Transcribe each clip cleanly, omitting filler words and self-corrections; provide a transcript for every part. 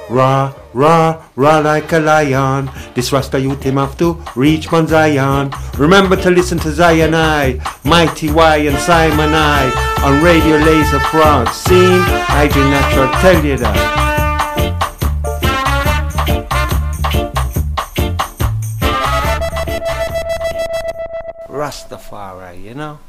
Raw, raw, raw like a lion. This Rasta youth him have to reach Mount Zion. Remember to listen to Zion I, Mighty Y and Simon I on Radio Laser France. Scene, I do natural tell you that. Rastafari, you know.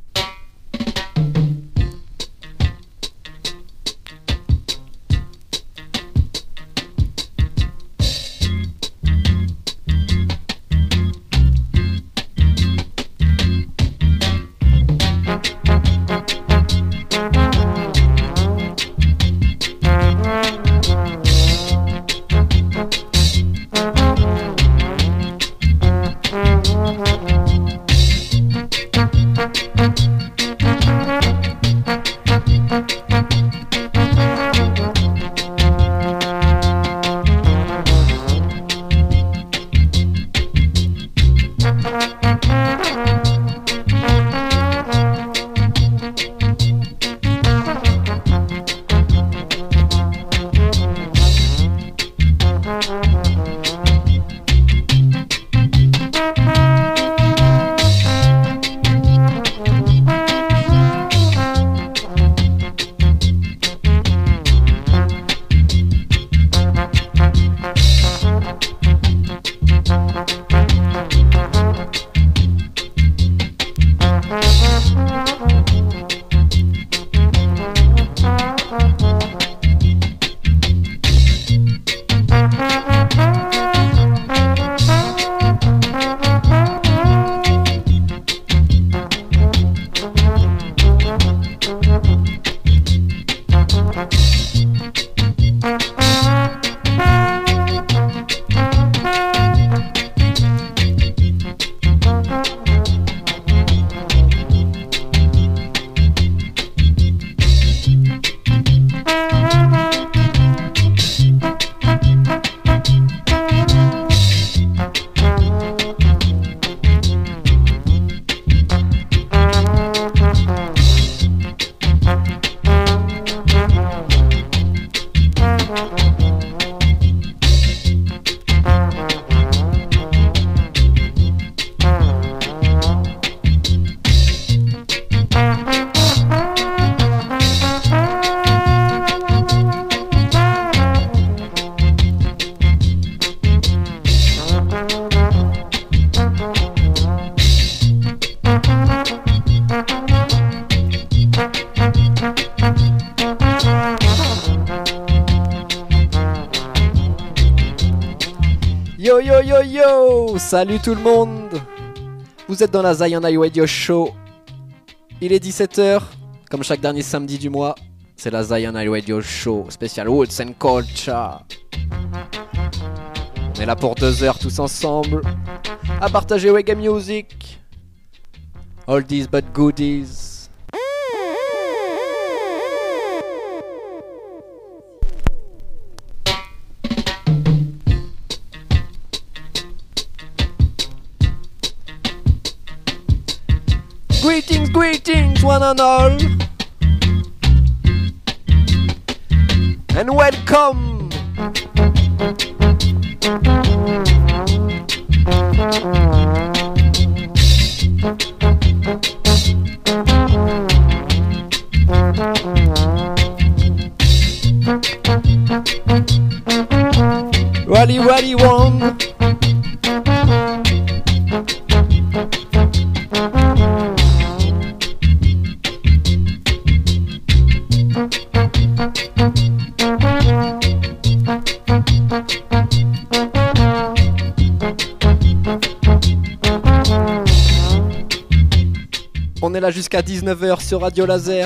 Salut tout le monde. Vous êtes dans la Zion I Radio Show. Il est 17h. Comme chaque dernier samedi du mois, c'est la Zion I Radio Show spécial Roots and Culture. On est là pour 2 heures tous ensemble à partager reggae music, oldies but goodies. Greetings, greetings, one and all, and welcome. Wally, Wally, Wong. On est là jusqu'à 19h sur Radio Laser.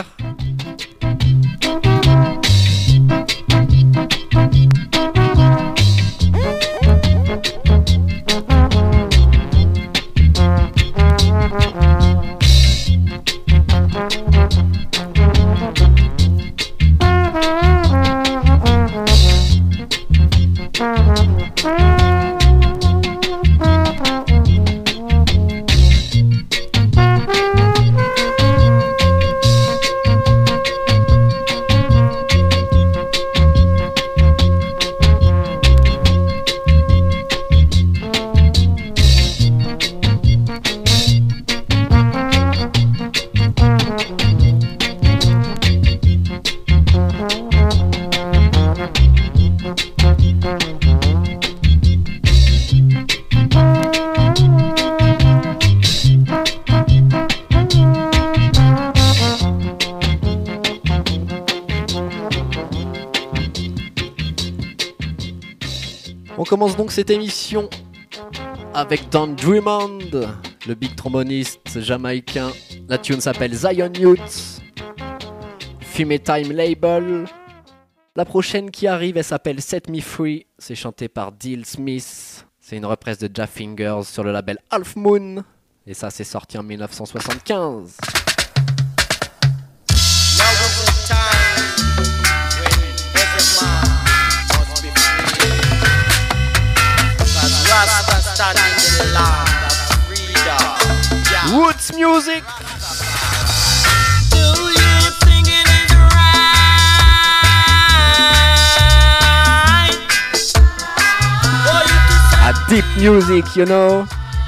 On commence donc cette émission avec Don Drummond, le big tromboniste jamaïcain. La tune s'appelle Zion Youth, Fumé Time Label. La prochaine qui arrive, elle s'appelle Set Me Free. C'est chanté par Deal Smith. C'est une reprise de Jaff Fingers sur le label Half Moon. Et ça, c'est sorti en 1975. Woods music. A deep music, you know.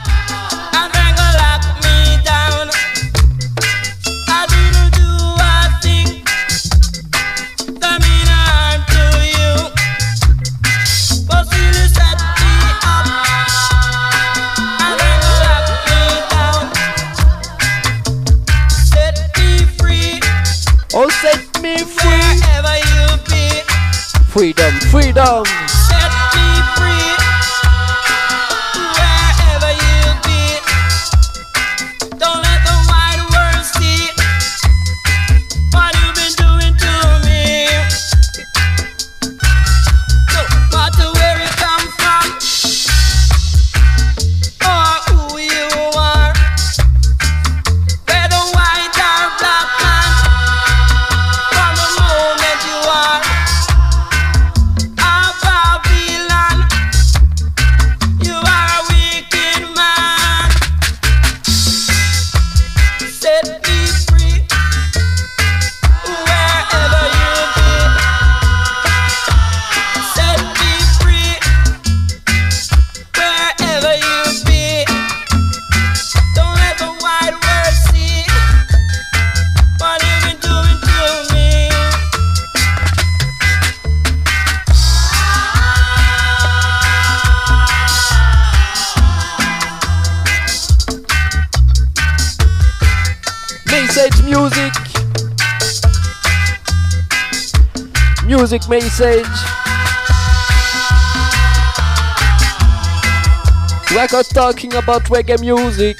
Oh, set me free. Wherever you be. Freedom, freedom. Set me free. Wherever you be. Don't let the wide world see what you've been doing to me. No matter where you come from or who you are, whether white or black man. From the moment you are a Babylon, you are a wicked man. Set me free, wherever you be. Set me free, wherever you be. Don't let the wide world see what you've been doing to me. Message music. Music message. We are talking about reggae music.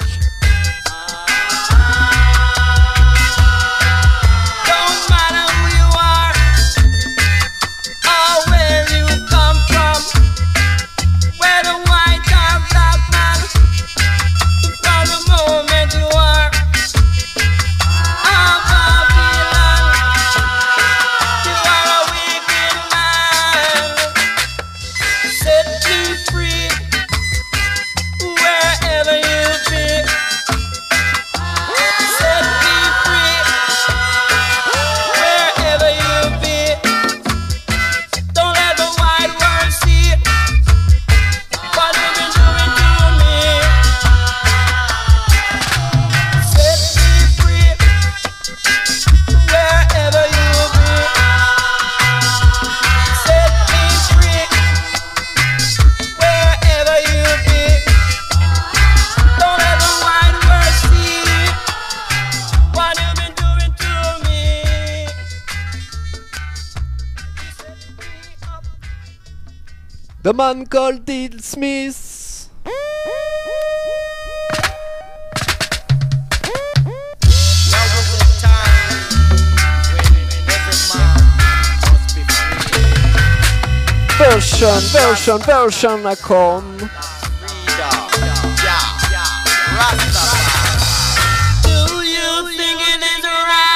Don't matter who you are or where you come from, whether white or black man. From the moment you are a Babylon, you are a wicked man. Set me free, wherever you be. Set me free, wherever you be. Don't let the wide world see what you've been doing to me. Set me free, wherever you be. Set me free, wherever you be. Don't let the wide world see what you've been doing to me. The man called Deal Smith. Now was the time when every man must be free. Version, I come. Do you think it is right?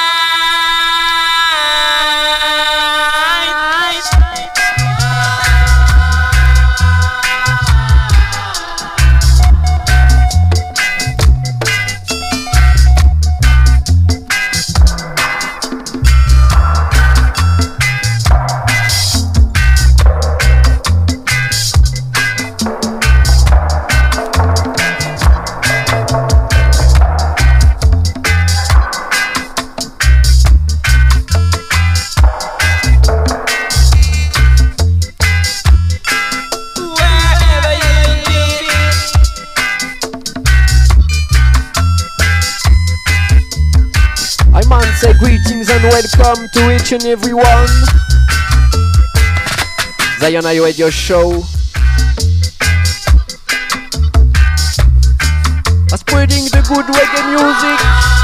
Say greetings and welcome to each and every one. Zion Radio Show. are spreading the good reggae music.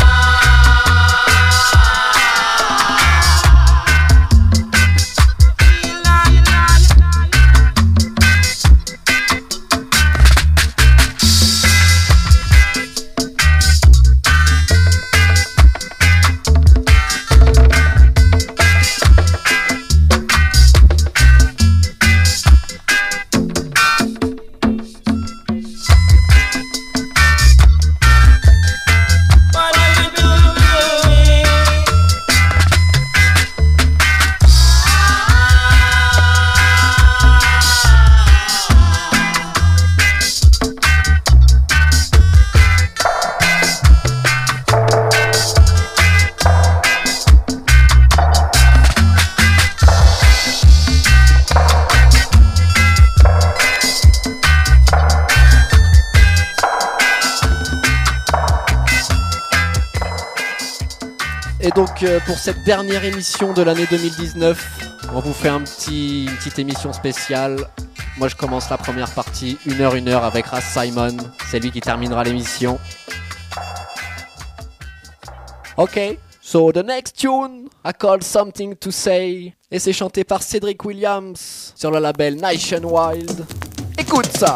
Et donc pour cette dernière émission de l'année 2019, on vous fait une petite émission spéciale. Moi je commence la première partie, 1h avec Ras Simon. C'est lui qui terminera l'émission. Ok, so the next tune I called Something to Say. Et c'est chanté par Cedric Williams sur le label Nationwide. Écoute ça.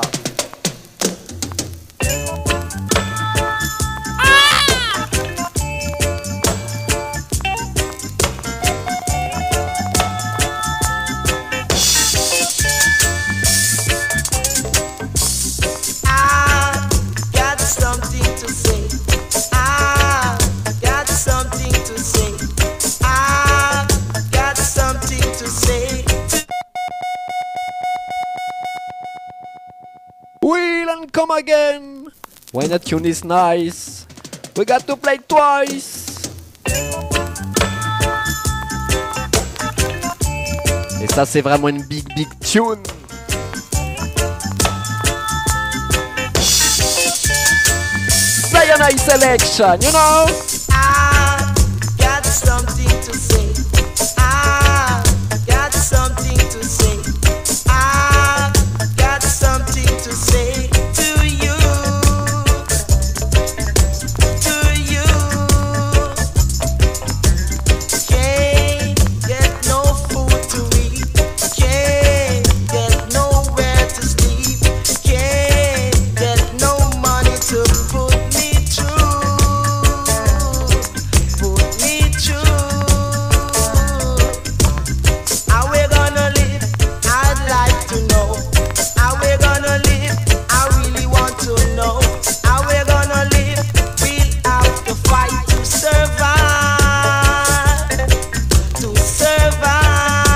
Will and come again. When a tune is nice, we got to play twice. Et ça c'est vraiment une big tune. Zionai selection, you know. I got something to say. I got something to say. I got something to say to you. To you. Can't get no food to eat. Can't get nowhere to sleep. Can't get no money to put me through. Put me through. How we gonna live? I'd like to know. How we gonna live? I really want to know. How we gonna live? We'll have to fight to survive. To survive.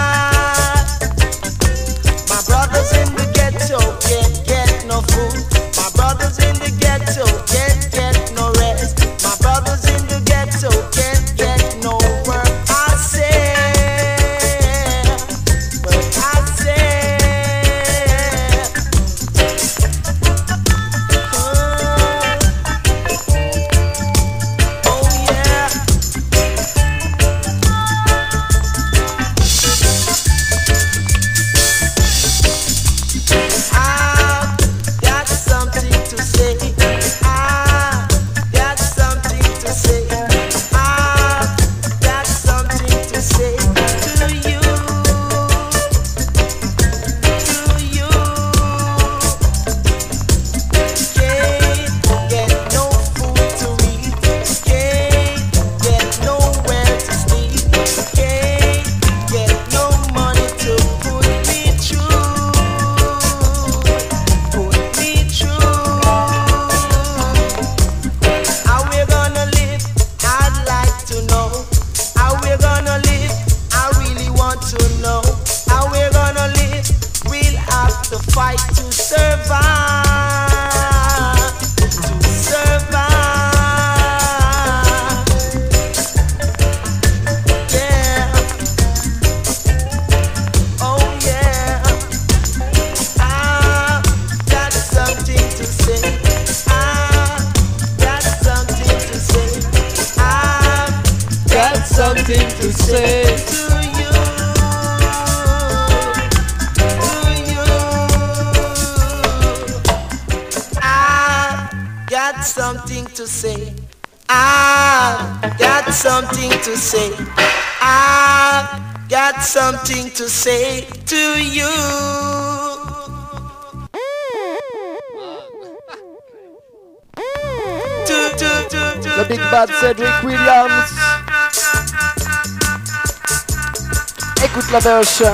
My brothers in the ghetto can't get no food. My brothers in the ghetto can't get no rest. My brothers in the ghetto can't get no work. I say, but I say, oh yeah. I've got something to say. I've got something to say. I've got something to say to you. To you. Can't get no food to eat. Can't get nowhere to sleep. Can't get no money to put me through. Put me through. How we gonna live? I'd like to know. How we gonna live? I really want to know. How we gonna live? We'll have to fight to survive. To survive. Yeah. Oh yeah. I've got something to say. I've got something to say. I've Got something to say. to you. To you. something to say. I've got something to say. I've got something to say to you. The Big Bad Cedric Williams. Écoute la version.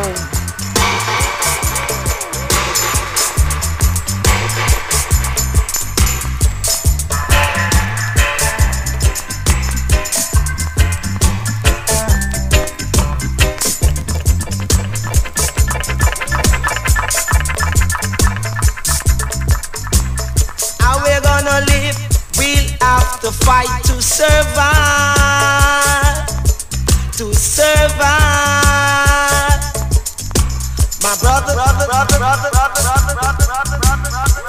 How we're gonna live? We'll have to fight to survive. To survive. My brother, brother, brother, brother, brother, brother, brother, brother, brother,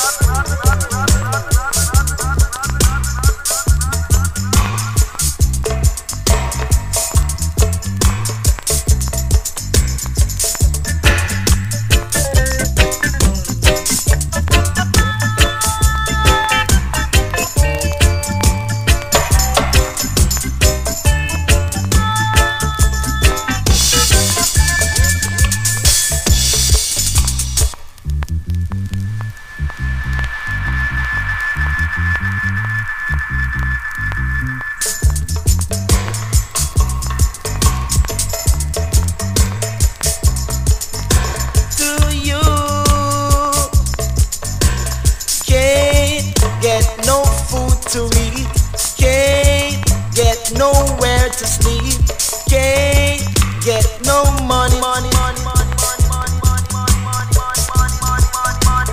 nowhere to sleep, can't get no money, money, money, money, money, money, money, money, money, money, money,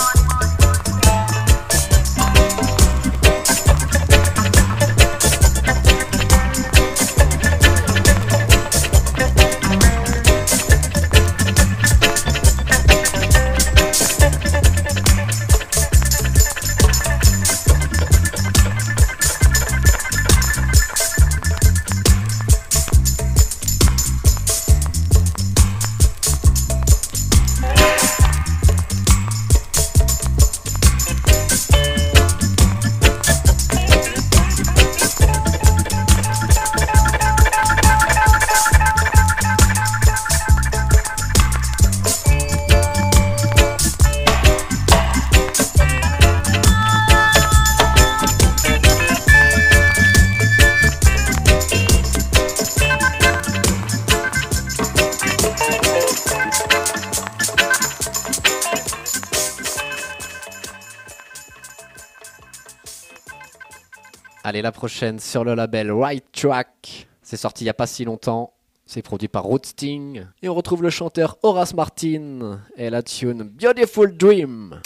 Allez, la prochaine sur le label Right Track. C'est sorti il n'y a pas si longtemps. C'est produit par Rodsting. Et on retrouve le chanteur Horace Martin et la tune Beautiful Dream.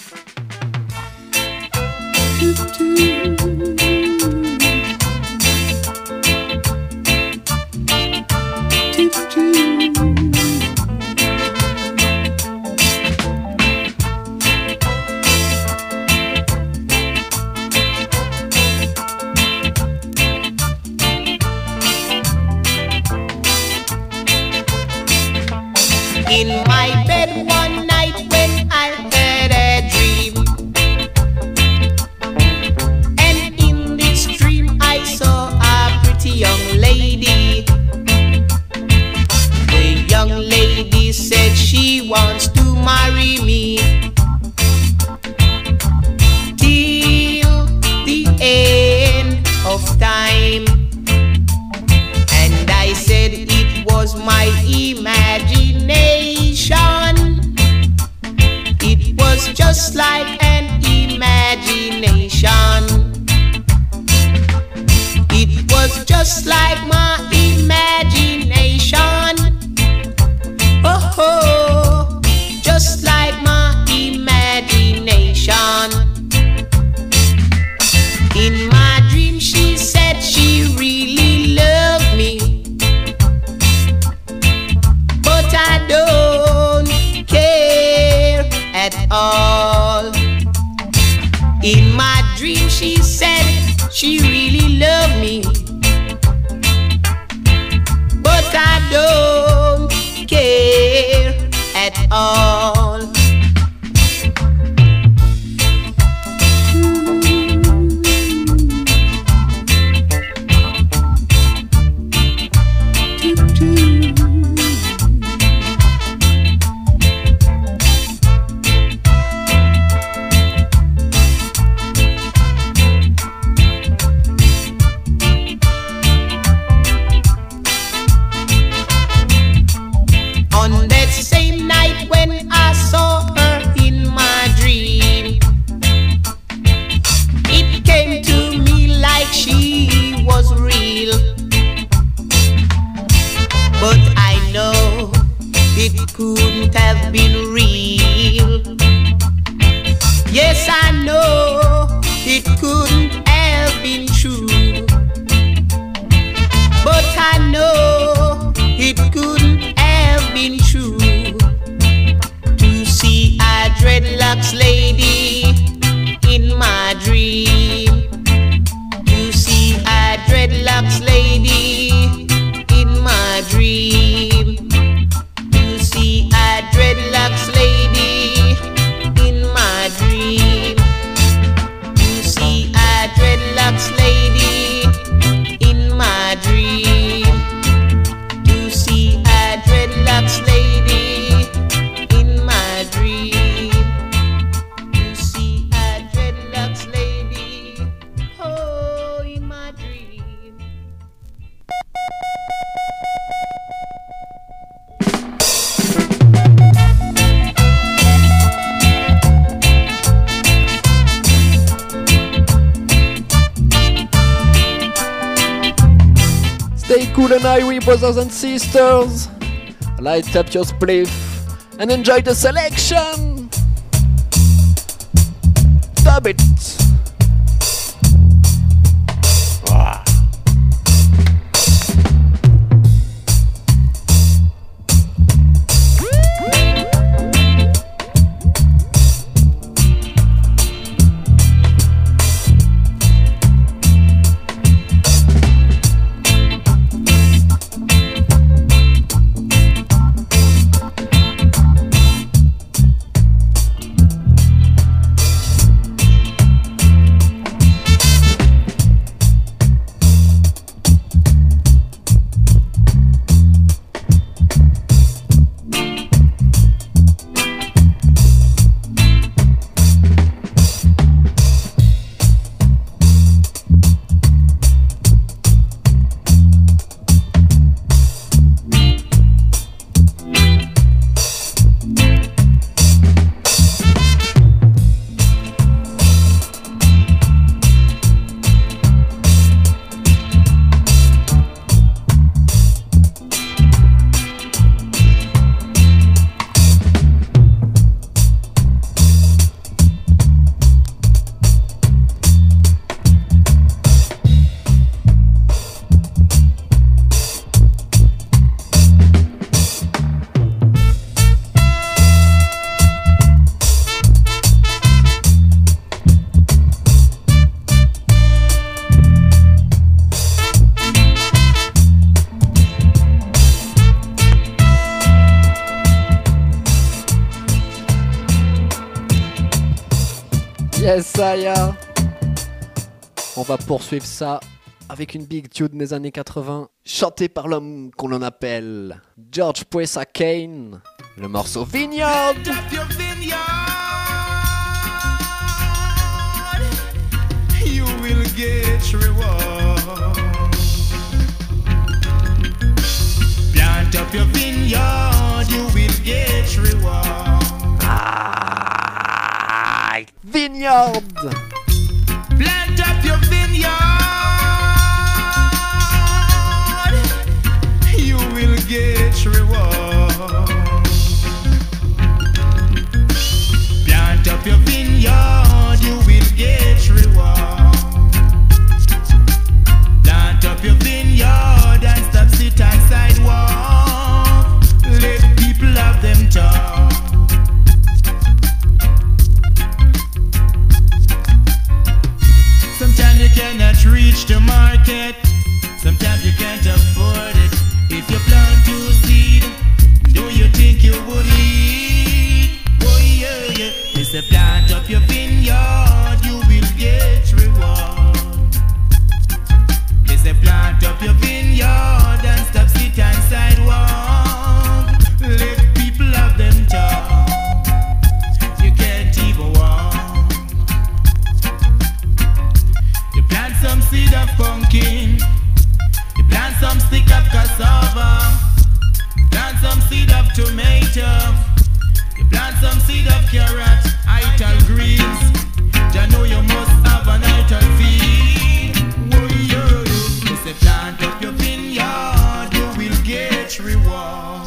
In my bed one night when I had a dream, and in this dream I saw a pretty young lady. The young lady said she wants to marry me till the end of time. And I said it was my imagination. It was just like an imagination. It was just like my imagination. Oh, oh, just like my imagination. In my dream she said she really loved me, but I don't care at all. In my dream she said she really loved me, but I don't care at all. Cool and Irie, brothers and sisters. Light up your spliff and enjoy the selection. Dub it. Yes, Saya. On va poursuivre ça avec une big tune des années 80, chantée par l'homme qu'on en appelle George Poessa Kane, le morceau Vineyard. You will get reward. Plant up your vineyard, you will get reward. Vineyard. Plant up your vineyard, you will get reward. Plant up your vineyard, you will get reward. Plant up your vineyard and stop sit on sidewalk. Let people have them talk. Sometimes you cannot reach the market. Sometimes you can't afford it. If you plant two seed, do you think you would eat? Oh yeah, yeah. It's a plant up your vineyard, you will get reward. It's a plant up your vineyard and stop sit on sidewalk. Let people have them talk. You can't even walk. You plant some seed of pumpkin. You plant some stick of cassava. Plant some seed of tomato. You plant some seed of carrot, ital greens. You know you must have an ital feed. Oh, yo, yo. It's a plant up your vineyard, you will get reward.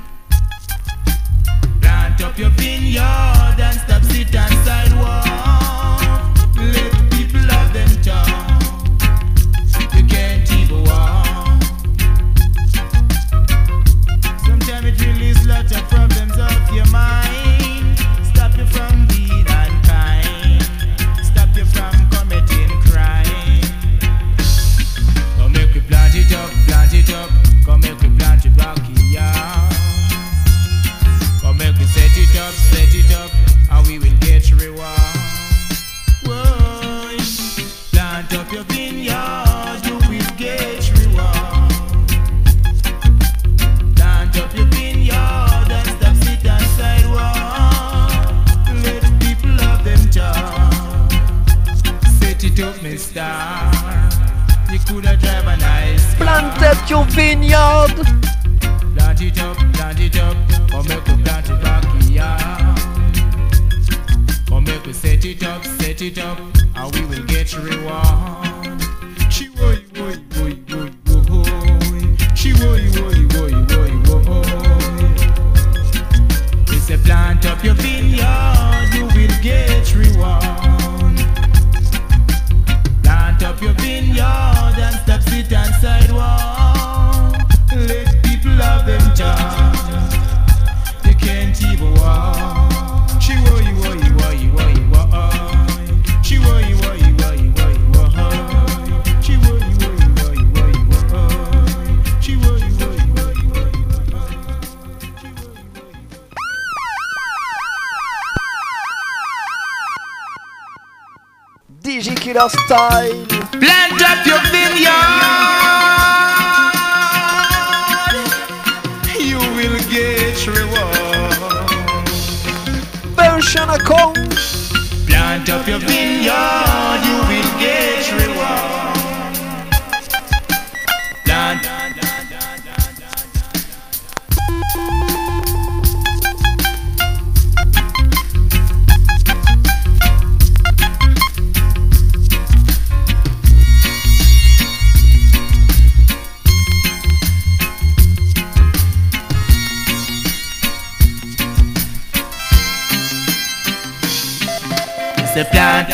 Plant up your vineyard and stop sit on sidewalk. Let people have them talk. You can't even walk. Sometimes it releases lots of problems off your mind. Stop you from being unkind. Stop you from committing crime. Come make we plant it up, plant it up. Come make we plant it back here. Come make we set it up, and we will get reward. Whoa, plant up your vineyard, you will get reward. Plant up your vineyard and stop sit on sidewalk. Let people have them talk. Set it up, mister. You coulda drive a nice car. Plant up your vineyard. Plant it up, come make we plant it back here. Come make we set it up, and we will get reward. She woy, woy, woy, woy, woy. DJ Killer Style. Plant up your vineyard. You will get reward. Version account. Plant up your vineyard. You will get reward. Plant. The plant.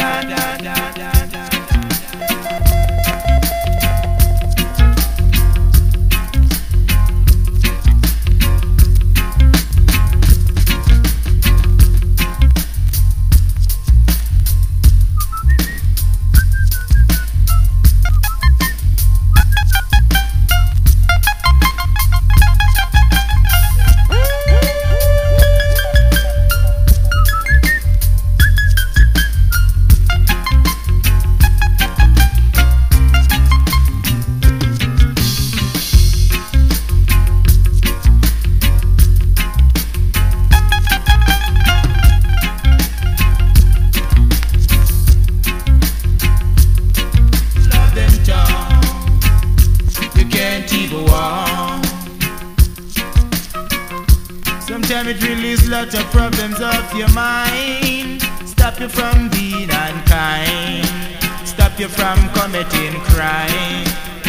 It release lots of problems off your mind. Stop you from being unkind. Stop you from committing crime.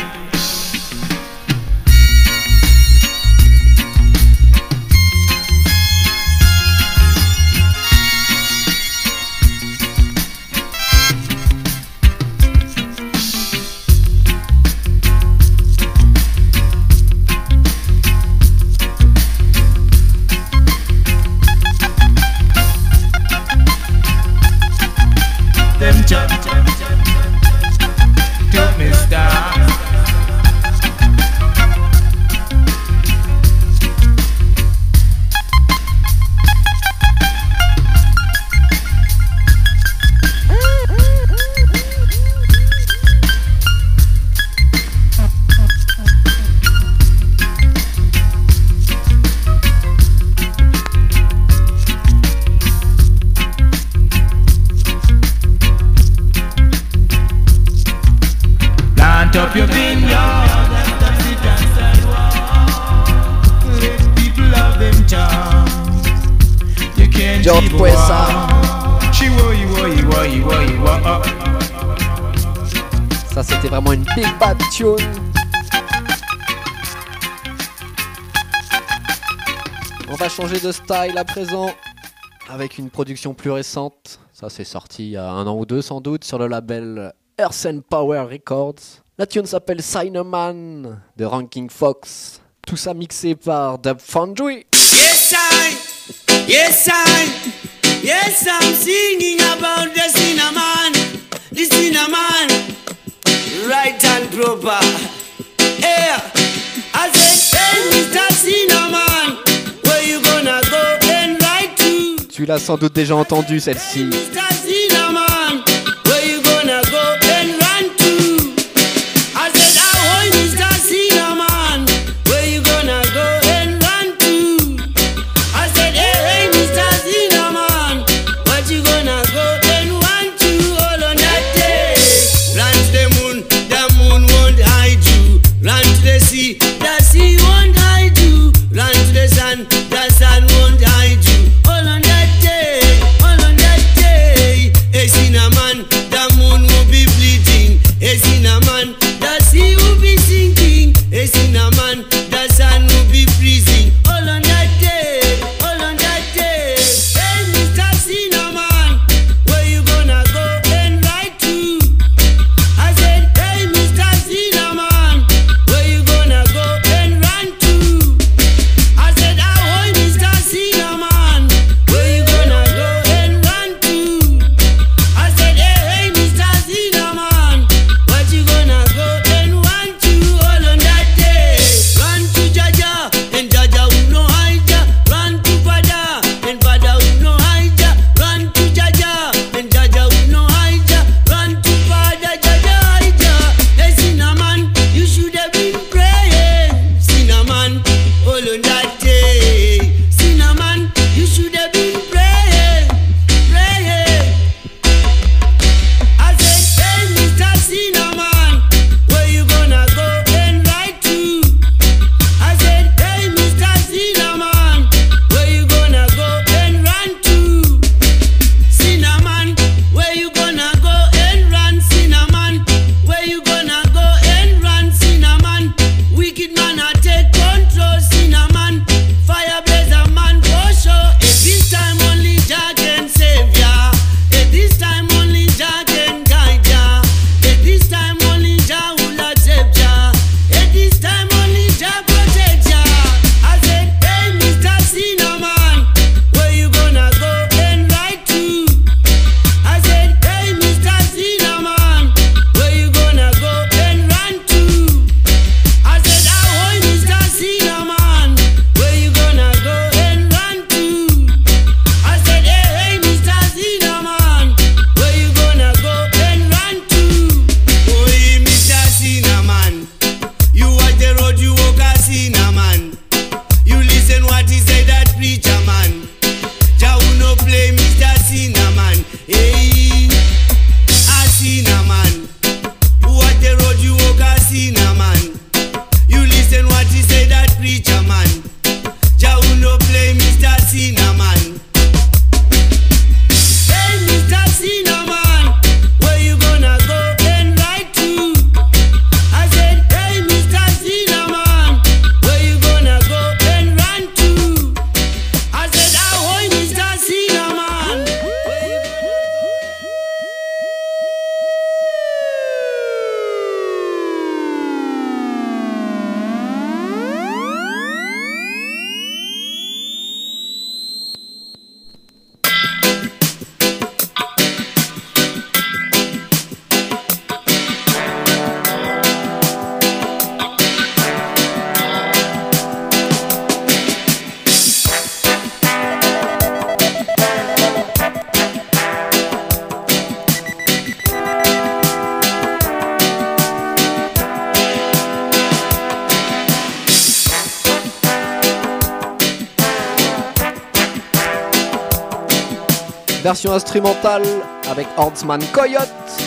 Up your vineyard and stop sit and sidewalk. Let people love them charm. You can't John keep Puesa. Ça c'était vraiment une big bad tune. On va changer de style à présent avec une production plus récente. Ça c'est sorti il y a 1 an ou 2 sans doute sur le label Earth and Power Records. La tune s'appelle Signerman de Ranking Fox. Tout ça mixé par Dub Foundry. Yes, I'm singing about the cinnamon, right and proper. Yeah, I said, hey, Mr. Cinnamon, where you gonna go and ride to? Tu l'as sans doute déjà entendu celle-ci. Mr. Cinnamon, where you gonna go and run to? I said, oh, Mr. Cinnamon, where you gonna go and run to? I said, hey, Mr. Cinnamon, what you gonna go and run to? All on that day, run to the moon won't hide you. Run to the sea won't hide you. Run to the sun won't hide you. All on that day, Version instrumentale avec Hornsman Coyote.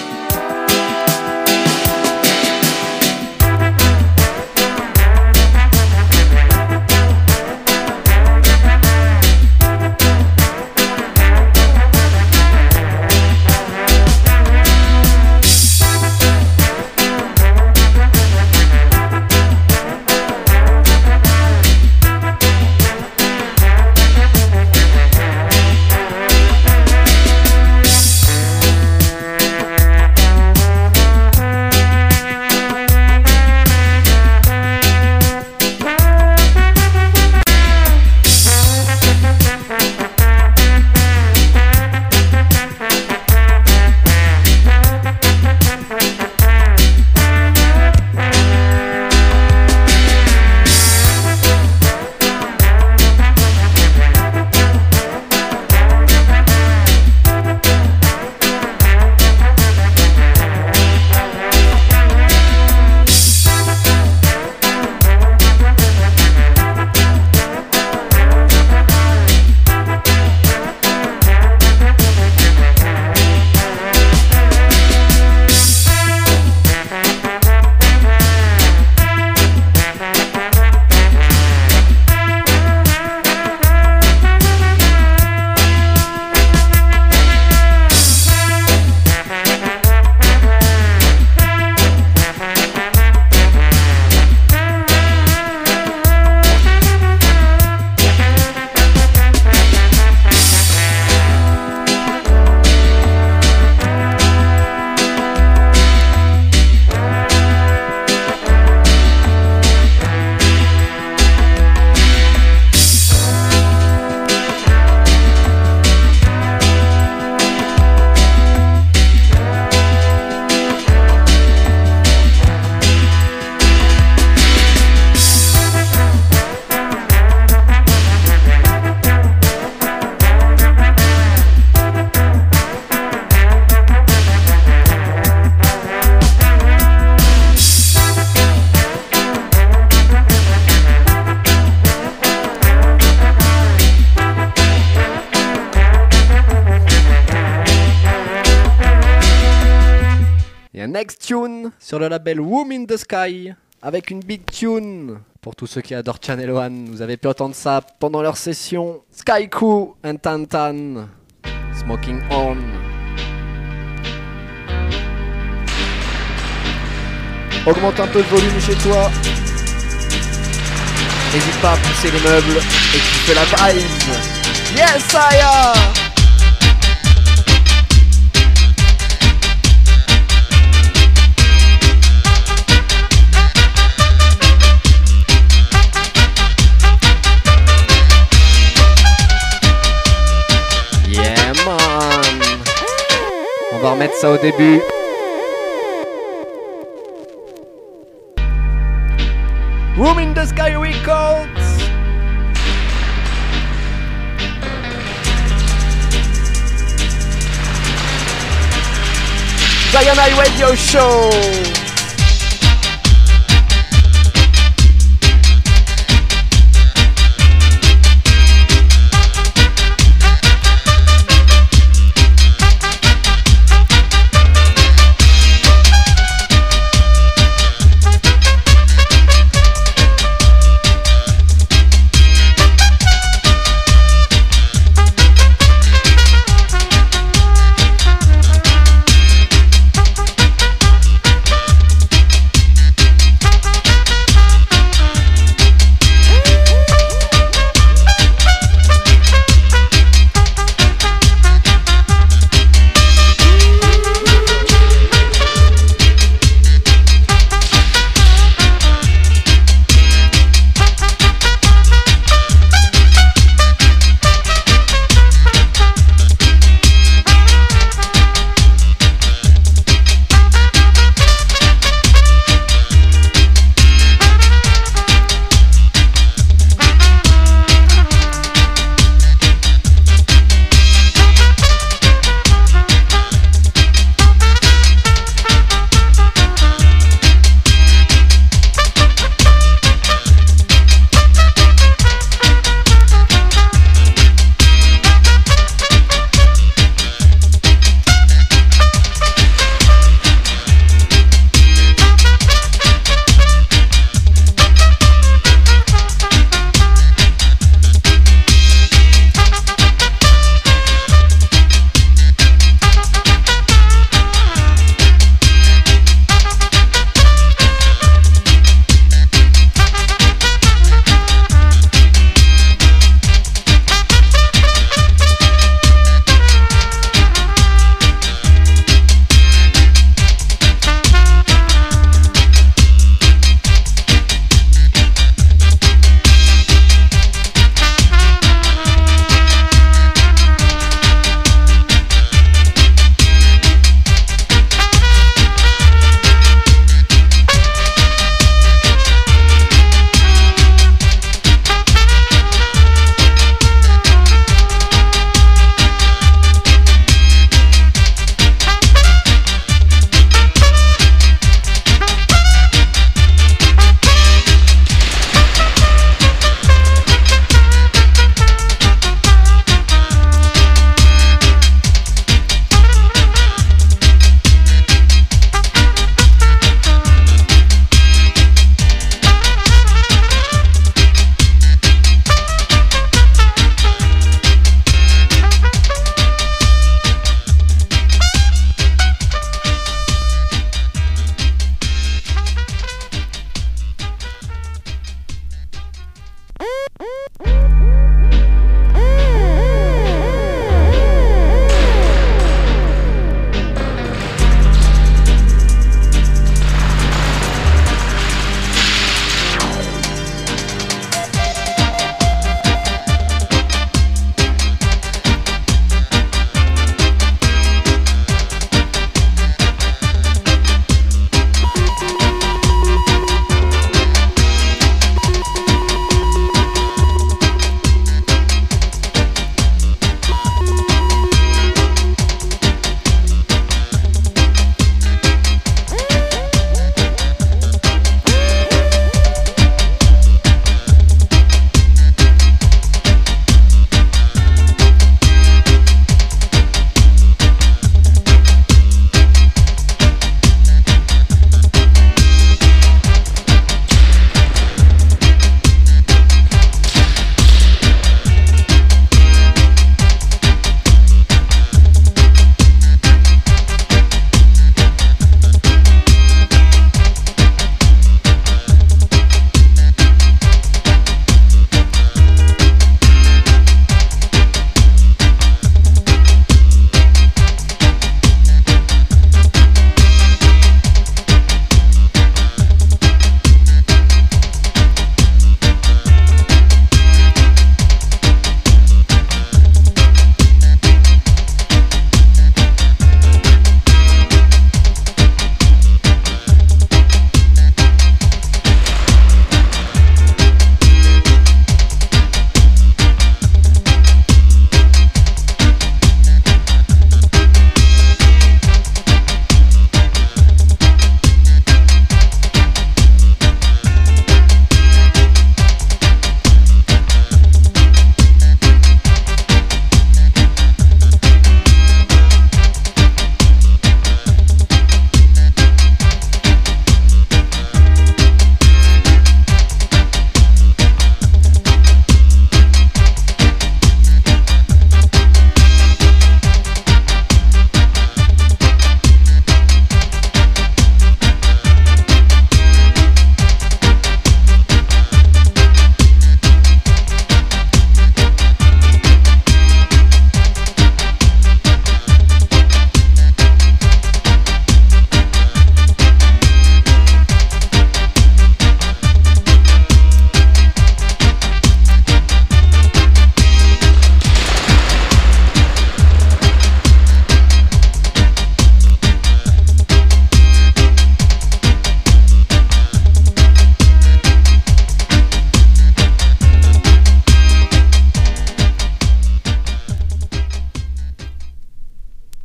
Next tune sur le label Womb in the Sky avec une big tune pour tous ceux qui adorent Channel One. Vous avez pu entendre ça pendant leur session. Sky Crew and Tantan Smoking On. Augmente un peu le volume chez toi. N'hésite pas à pousser les meubles et tu fais la vibe. Yes, Saya! On va remettre ça au début. Womb in the Sky Records. Zion I Radio Show.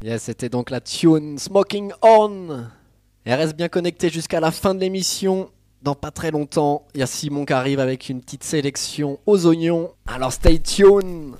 Yes, c'était donc la tune Smoking On. Et reste bien connecté jusqu'à la fin de l'émission. Dans pas très longtemps, il y a Simon qui arrive avec une petite sélection aux oignons. Alors stay tuned.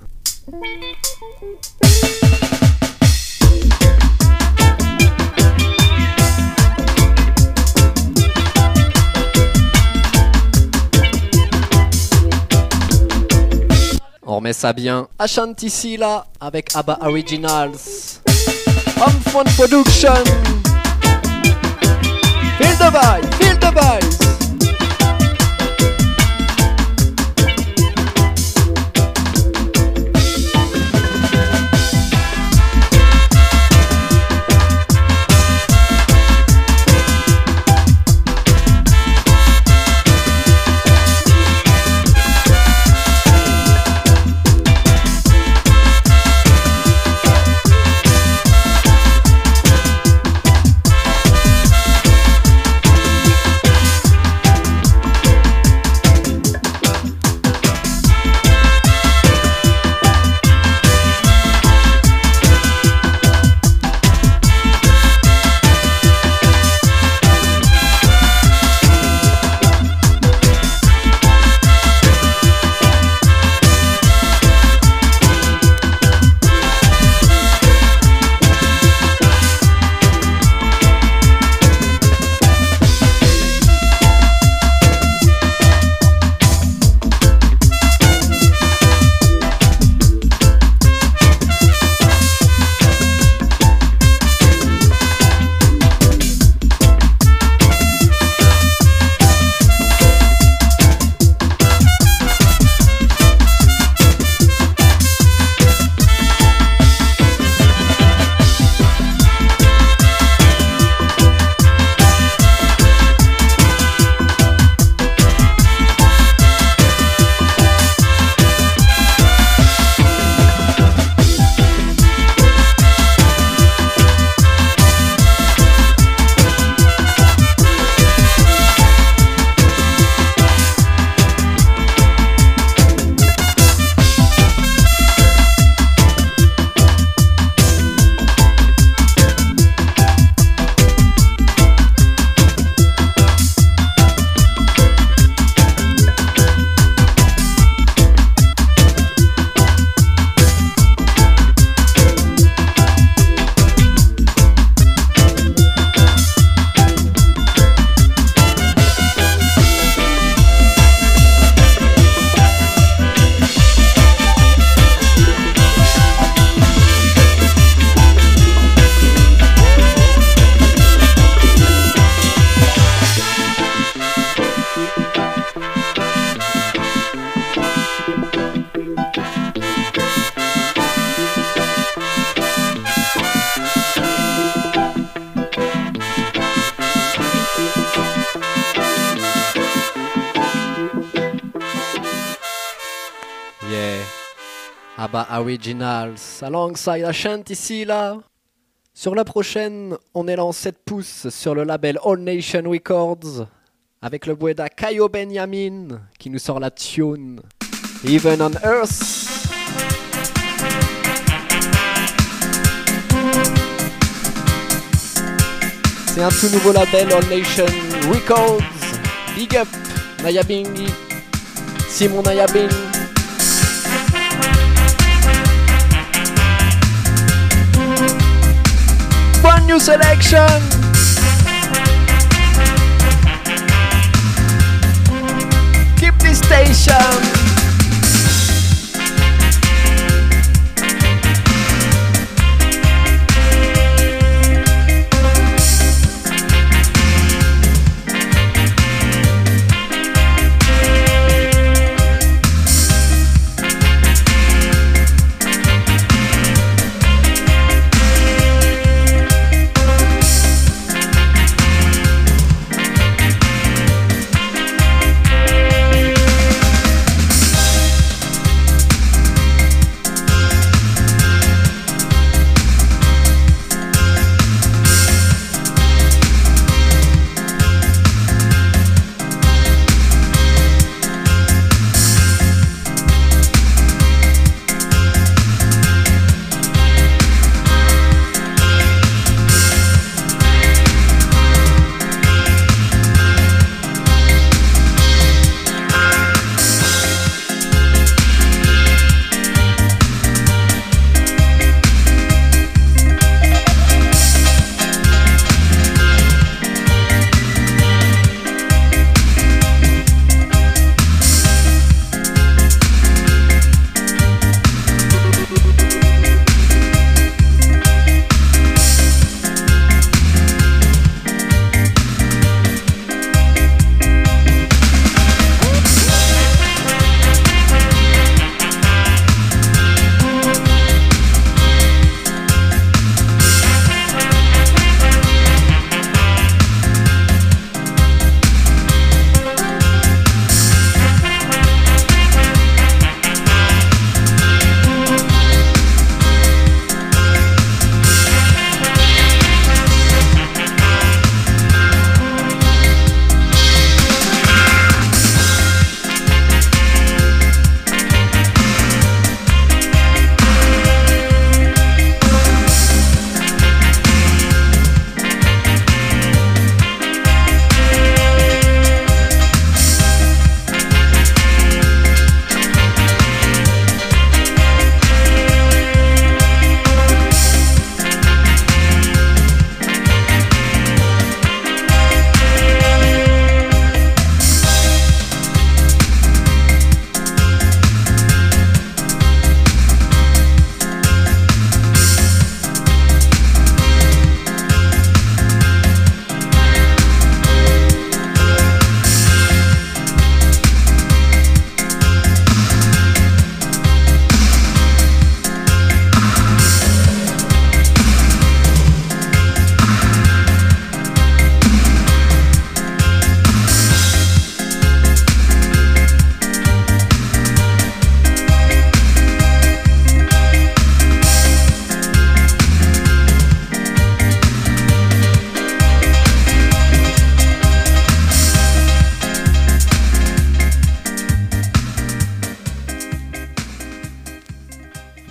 On remet ça bien. Ashanti Silla avec ABBA Originals. Home Fun Production. Feel the vibe, feel the vibes. ABBA Originals alongside Ashanti Silla. Sur la prochaine, on est là en 7 pouces sur le label All Nation Records avec le Boueda Kayo Benjamin qui nous sort la tune Even on Earth. C'est un tout nouveau label All Nation Records. Big up Nayabingi, Simon Nayabing. One new selection. Keep this station.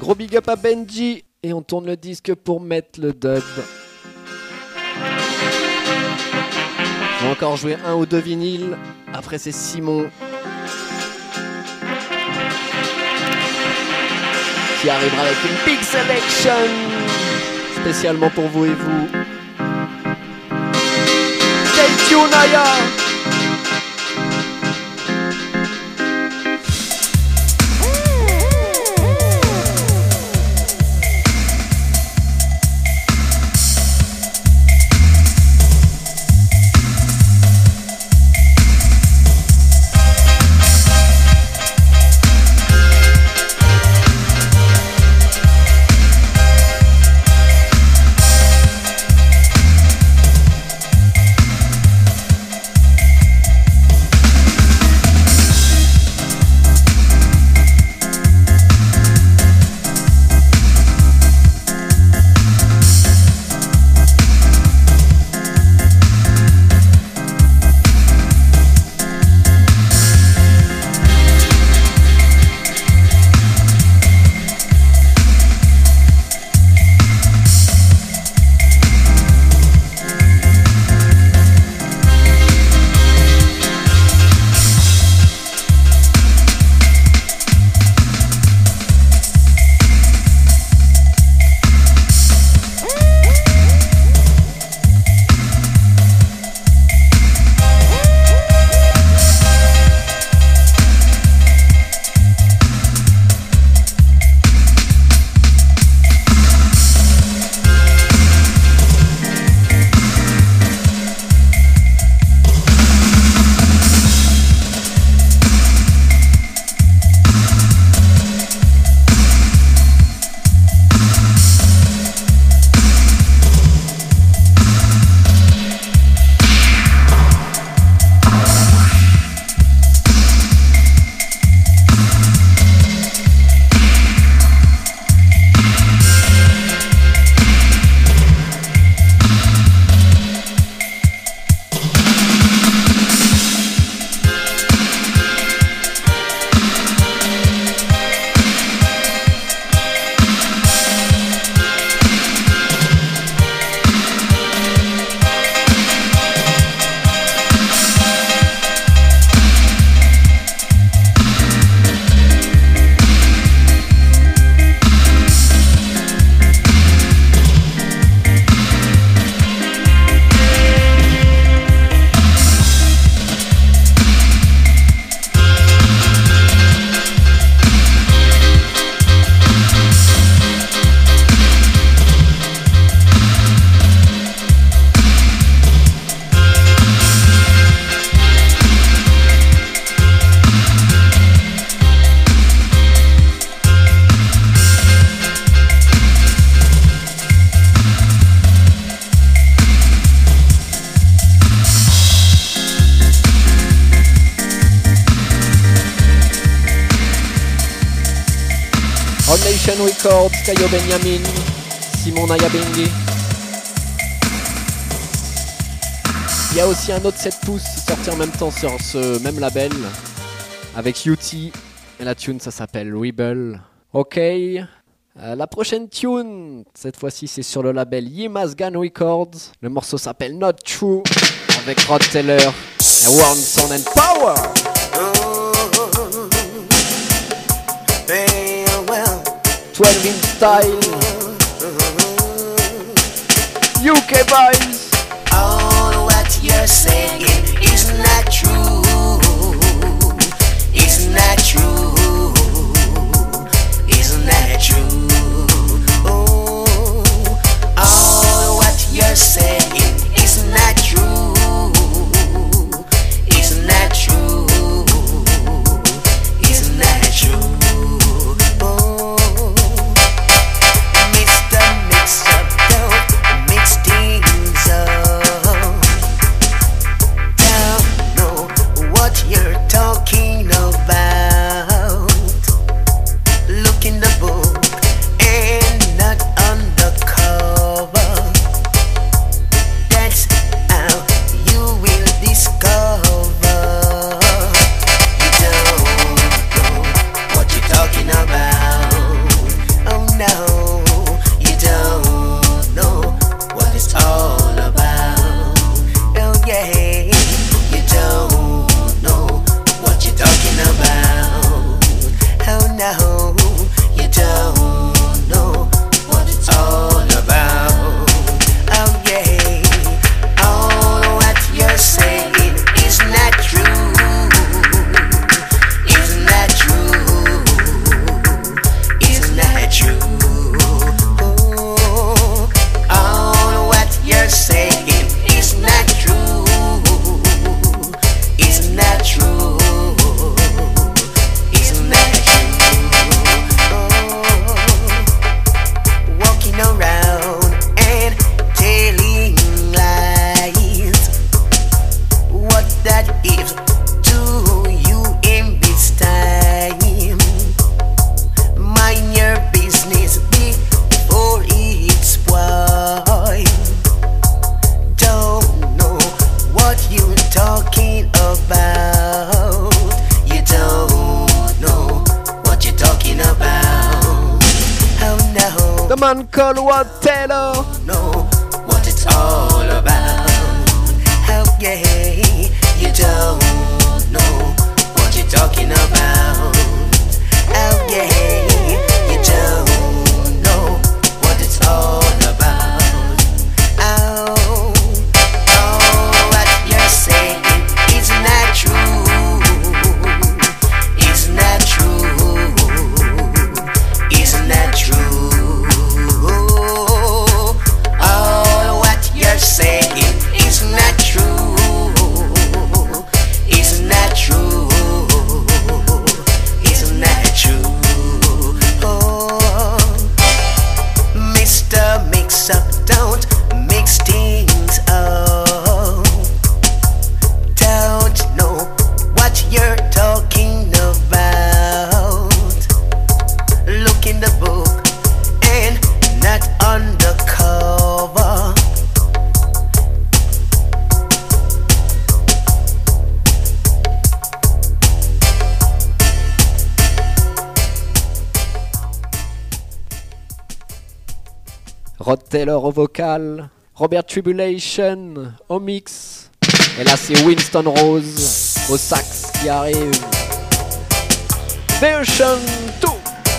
Gros big up à Benji. Et on tourne le disque pour mettre le dub. Je vais encore jouer 1 ou 2 vinyles. Après c'est Simon qui arrivera avec une big selection spécialement pour vous et vous. Stay tuned, Aya. Nation Records, Kayo Benjamin, Simon Nayabengue. Il y a aussi un autre 7 pouces sorti en même temps sur ce même label avec UT et la tune ça s'appelle Rebel. Ok, la prochaine tune, cette fois-ci c'est sur le label Yimas Gun Records. Le morceau s'appelle Not True avec Rod Taylor et Warren Sound and Power. 12-inch style, UK vibes. All what you're saying is not true. It's not true. It's not true. Oh, all what you're saying is not true. It's not true. It's not true. The man called Rod Taylor. Know what it's all about. Oh yeah, you don't know what you're talking about. Oh yeah, you don't know what it's all about. Oh, what you're saying is not true. It's not true. It's not true. Oh, what you're saying is not true. It's not true. It's not true. Oh, Mr. Mix-Up, don't mix things up. Don't know what you're talking about. Look in the book and not on the cover. Rod Taylor au vocal, Robert Tribulation au mix. Et là c'est Winston Rose au sax qui arrive. Version 2.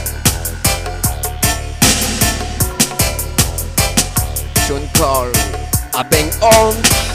John Cole à Bang On.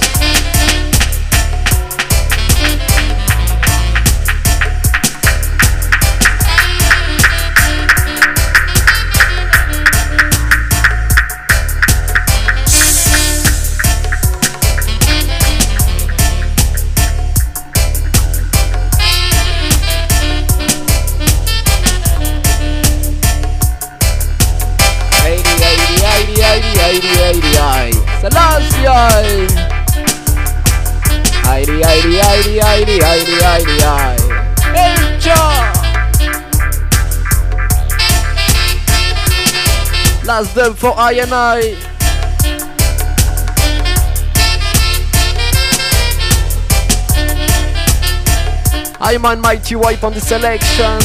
Selassie! Heidi. Enjoy! Last dub for I. I'm on Mighty Wipe on the selection.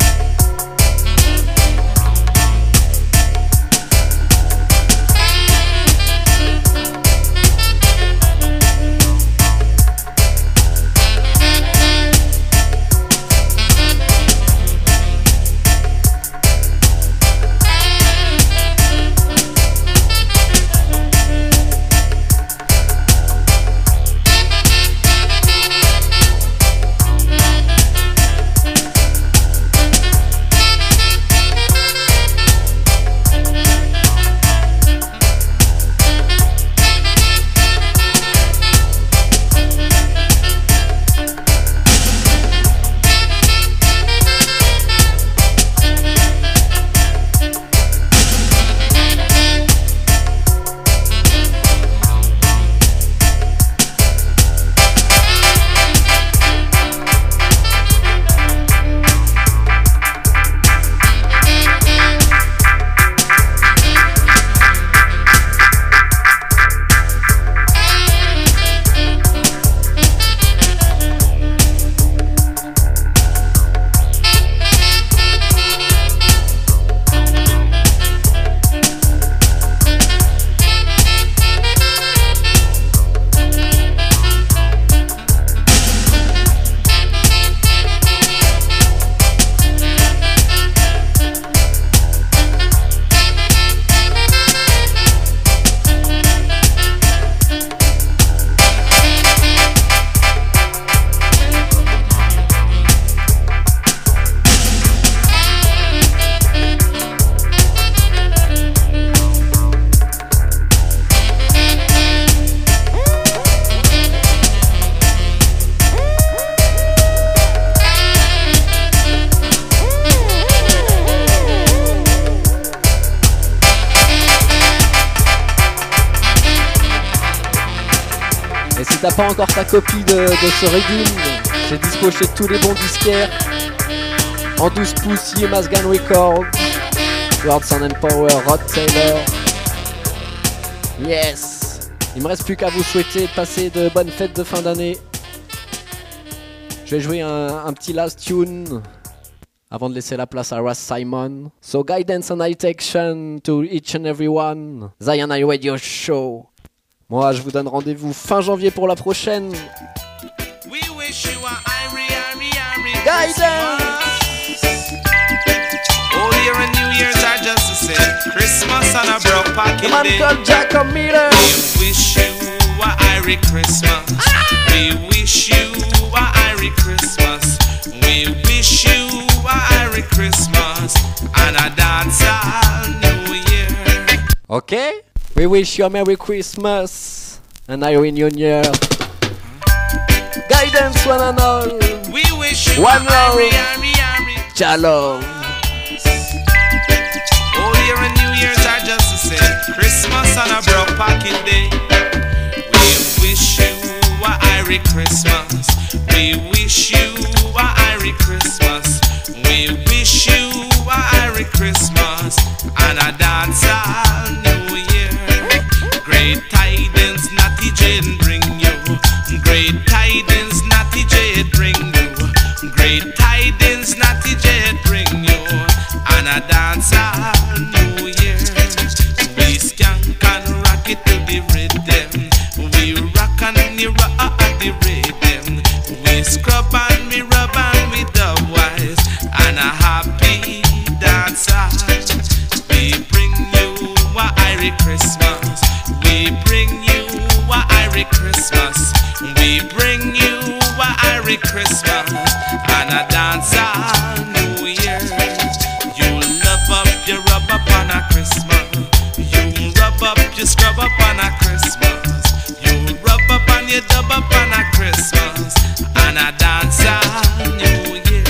t'as pas encore ta copie de ce Redeem, c'est dispo chez tous les bons disquaires. En 12 pouces, Masgan Records, World Sound and Power, Rod Taylor. Yes! Il me reste plus qu'à vous souhaiter de passer de bonnes fêtes de fin d'année. Je vais jouer un petit last tune avant de laisser la place à Russ Simon. So guidance and action to each and everyone. Zion I Radio Show. Moi, je vous donne rendez-vous fin janvier pour la prochaine. We wish you a Guidance! Old Year and New Year's are just the same. Christmas on a broke The pocket man day. called Jacob Miller. We wish you a Irie Christmas. We wish you a Irie Christmas. We wish you a Irie Christmas and a dancehall New Year. Okay? We wish you a Merry Christmas and Irie New Year. Guidance one and all. We wish you One a love. Irie. Shalom. Old Year and New Year's are just the same. Christmas on a broke pocket day. We wish you a Irie Christmas. We wish you a Irie Christmas. We wish you a Irie Christmas and a dancehall New Year. Great tidings, Natty Jane bring you. Great tidings, Natty Jane bring you. Great tidings, Natty Jane bring you. And a dancehall New Year. We skank and rock it to the rhythm. We rock and we rock the rhythm. We scrub and we rub and we dubwise. And a happy dancehall. We bring you a Irie Christmas. We bring you a Irie Christmas. We bring you a Irie Christmas and a dancehall New Year. You love up, you rub up on a Christmas. You rub up, you scrub up on a Christmas. You rub up and you dub up on a Christmas and a dancehall New Year.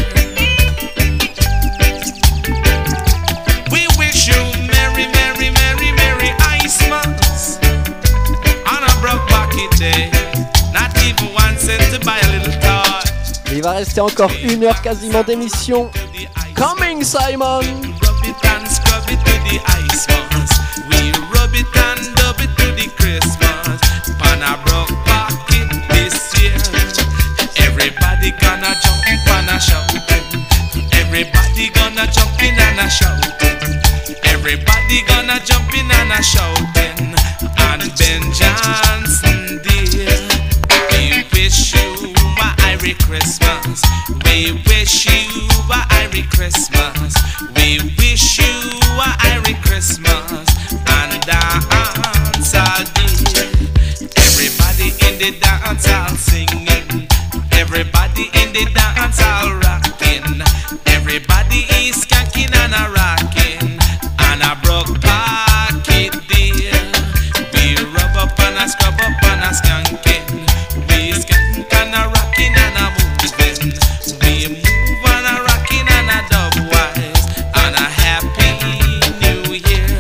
We wish you merry, merry, merry, merry Christmas on a broke pocket day. Not even 1 cent to buy a little toy. Il va rester encore 1 heure quasiment d'émission. Coming Simon. Rub it and scrub it to the Christmas. We rub it and dub it to the Christmas. Pan a broke pocket this year. Everybody gonna jump and a shouting. Everybody gonna jump in and a shouting. Everybody gonna jump in and a shouting. And Ben Johnson dear. We wish you a Irie Christmas. We wish you a Irie Christmas. We wish you a Irie Christmas and dance all day. Everybody in the dance hall singing. Everybody in the dance hall rocking. Everybody is skanking and a rocking. And a broke pocket dear. We rub up and a scrub up and a skanking. We skank and a rocking and a moving. We move and a rocking and a dubwise. And a happy New Year.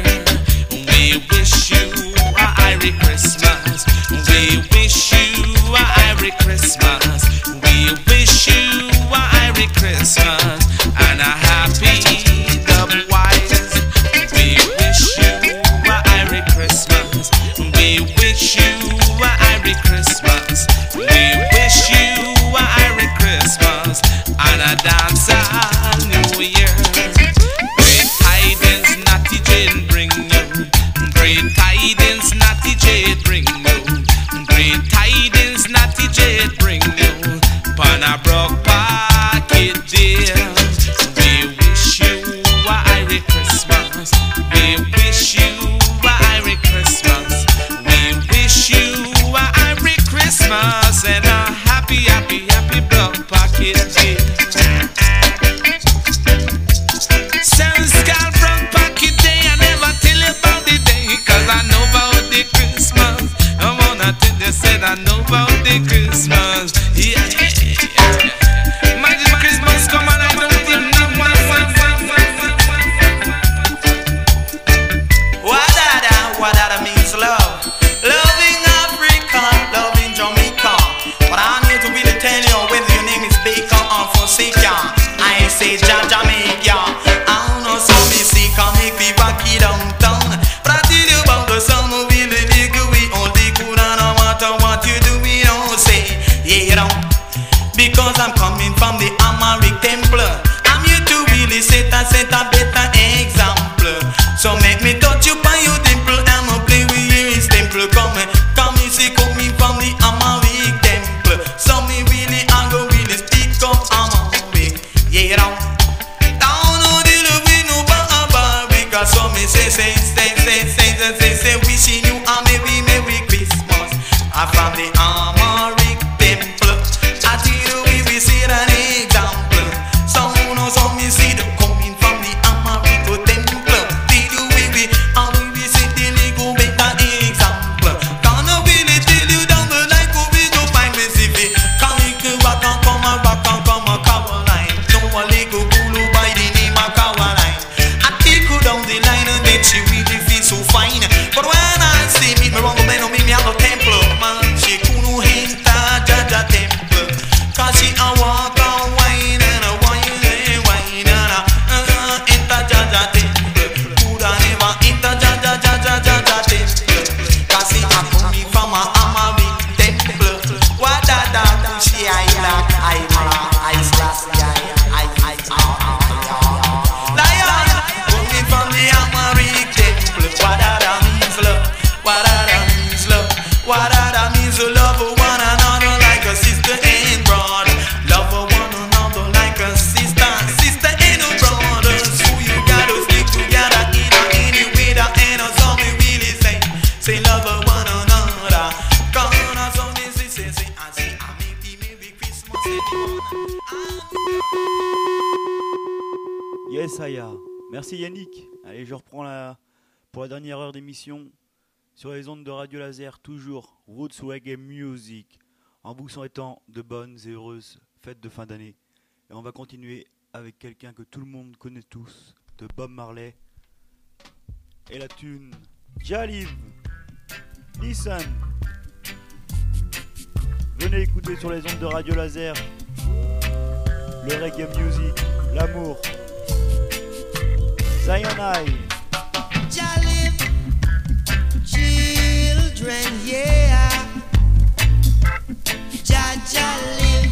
So make me touch you by your dimple and I'll play with his temple. Come me see coming from the Amaric temple. So me really I go really speak up Amaric. Yeah, down on the love we no baba. Because so me say wishing you a Merry Christmas. I'm from the Amaric temple. I tell you we see an example. So me see the coming from the Amaric temple. Tell you we see the legal better example. Gonna really tell you down the line go we go find me see me. Come rock and come a Caroline. No one legal guru by the name of Caroline. I take her down the line and then she really feels so fine. But when I see me wrong man no me a no temple. Man she kunu hinta jaja temple. Cause she a walk and wine and a wine and a hinta jaja temple. Coulda never hinta jaja temple. Cause she a coming from a Amaric temple. What da she I like I slash lion coming from the Amaric temple. What that means love? What that means love? What that means to love one another like a sister and brother. Love one another like a sister and a brother. So you gotta stick together in any way that ain't a song we really say love one another. Gonna so me say I say I make Merry Christmas Yes, Aya. Merci Yannick. Allez, je reprends pour la dernière heure d'émission sur les ondes de Radio Laser, toujours Roots Reggae Music, en vous souhaitant de bonnes et heureuses fêtes de fin d'année. Et on va continuer avec quelqu'un que tout le monde connaît tous, de Bob Marley et la tune Jalive. Listen. Venez écouter sur les ondes de Radio Laser le reggae music, l'amour. Zionai. Jalive, children, yeah. Jalive,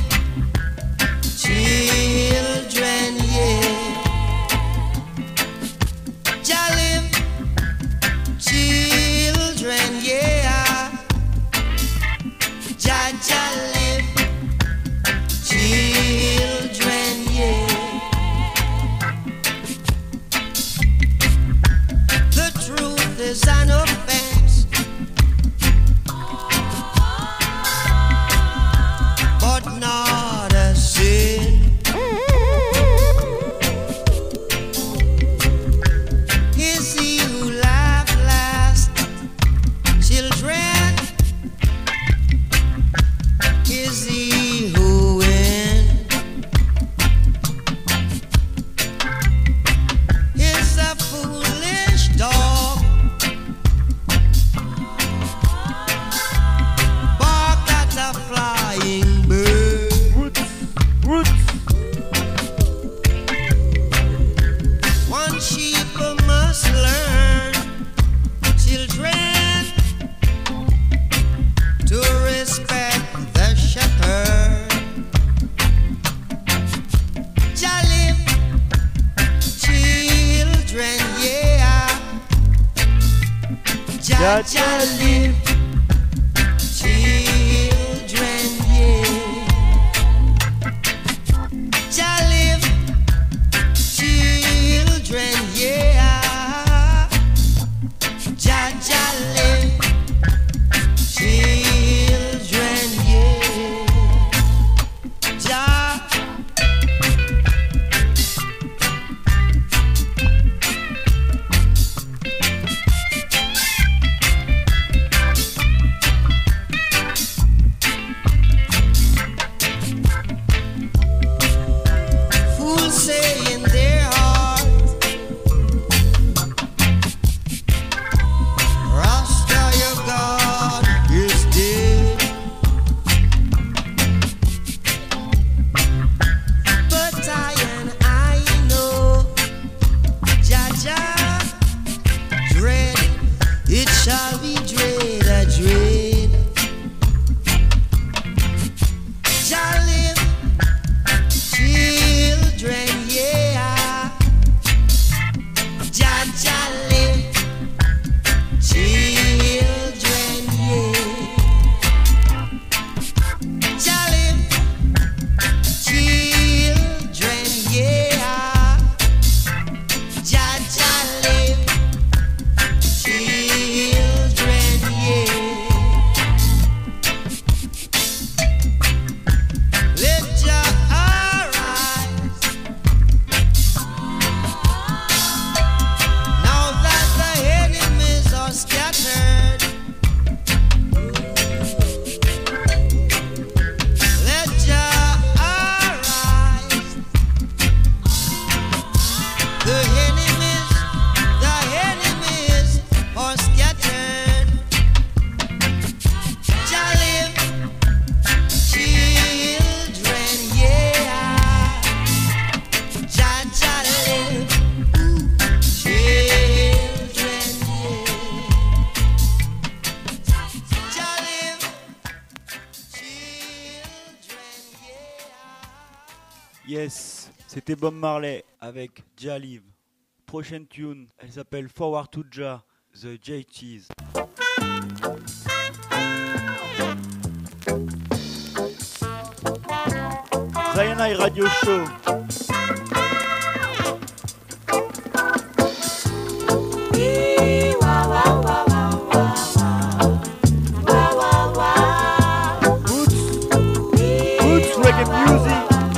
children, yeah. Jalive, children, yeah. Jalive, children, yeah. The truth is an offense, but not a sin. Is he who laughed last, children? Is he who wins? Is a foolish dog bark at a flying bird. Roots. One sheep must learn, children, to respect the shepherd. Jalive, children, yeah. Jalive, children, yeah. Jalive, children, yeah. Jalive, children, yeah. Ja. Fools say in their heart, Rasta your God is dead. But I know, Jaja, dread, it shall be dread, a dread. Jalive, children, yeah. Jalive, Yes, c'était Bob Marley avec Jah Live. Prochaine tune, elle s'appelle Forward to Jah, The JTs. Zayanai Radio Show. Roots reggae music.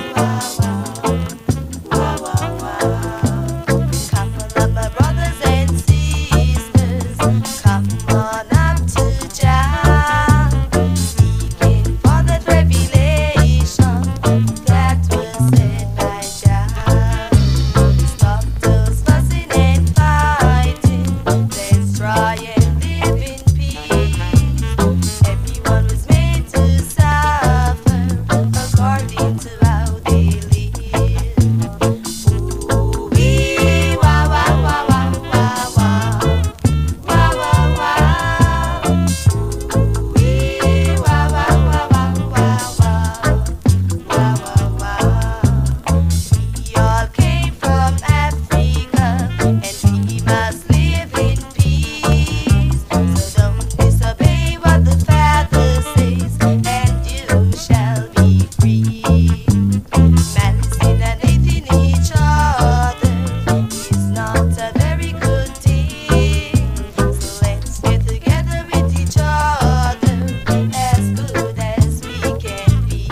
Couple of my brothers and sisters, come on up to Jah, seeking for the revelation that was said by Jah. Stop those fussing and fighting, let's try and live in peace. Everyone was made to suffer according to how they live. Ooh wee wah wah wah wah wah wah wah wah wah. Ooh wee wah wah wah wah wah wah wah wah. We all came from Africa, and we must live in peace. So don't disobey what the Father says, and you shall be free. Malice and hating each other is not a very good thing. So let's get together with each other as good as we can be.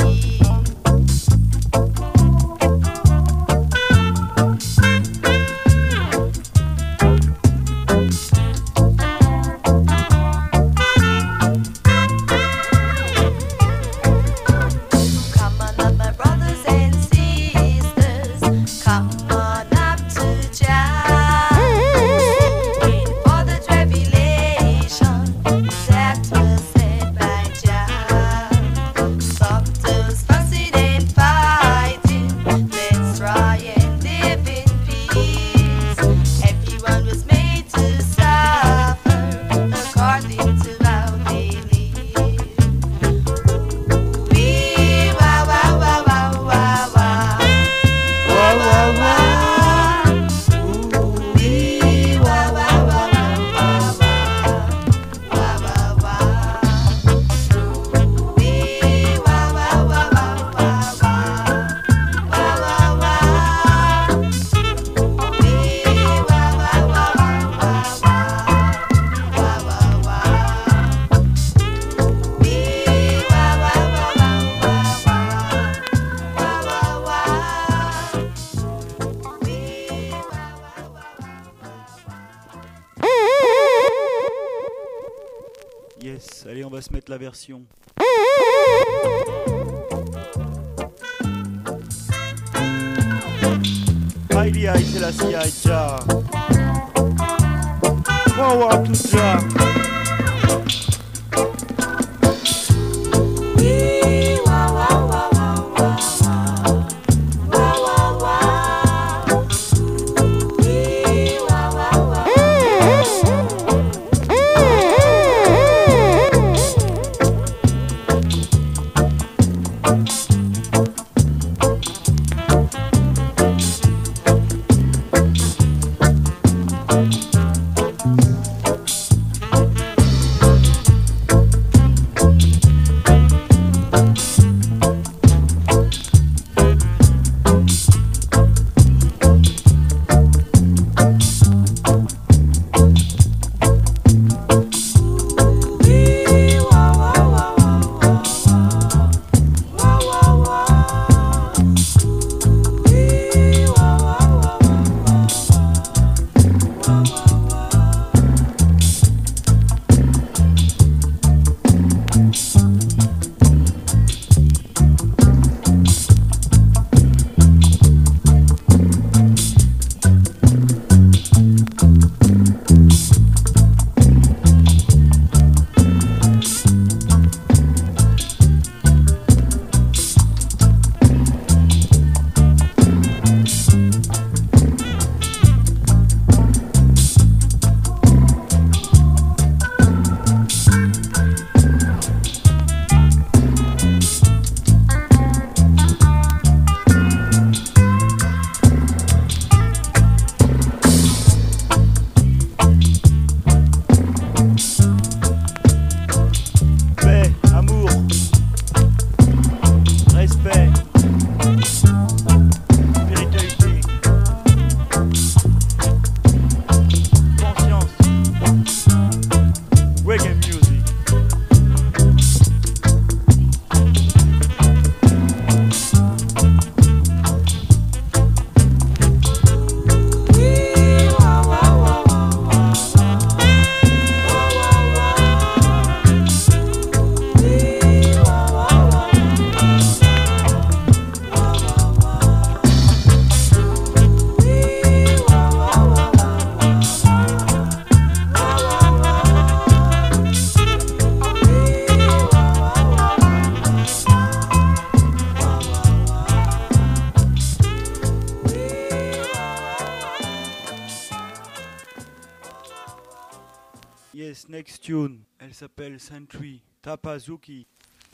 Come on up, my brothers and sisters, come on up to Jah, waiting for the revelation that was said by Jah. Stop those fussing and fighting, let's try and live in peace. Everyone was made to suffer according to how they live. Wee wah wah wah wah wah wah. Wah wah wah. Ooh wee wah wah wah wah wah wah wah wah. Ooh wee wah wah wah wah wah wah wah wah. Ooh wee wah wah wah wah wah wah wah wah. Wee wah wah wah wah wah wah wah wah. Yes, allez, on va se mettre la version. Haile Selassie Jah. Forward to Jah. Wee wah wah wah wah wah wah wah. Wee wah wah wah. Yes, next tune, elle s'appelle Century, Tapazuki.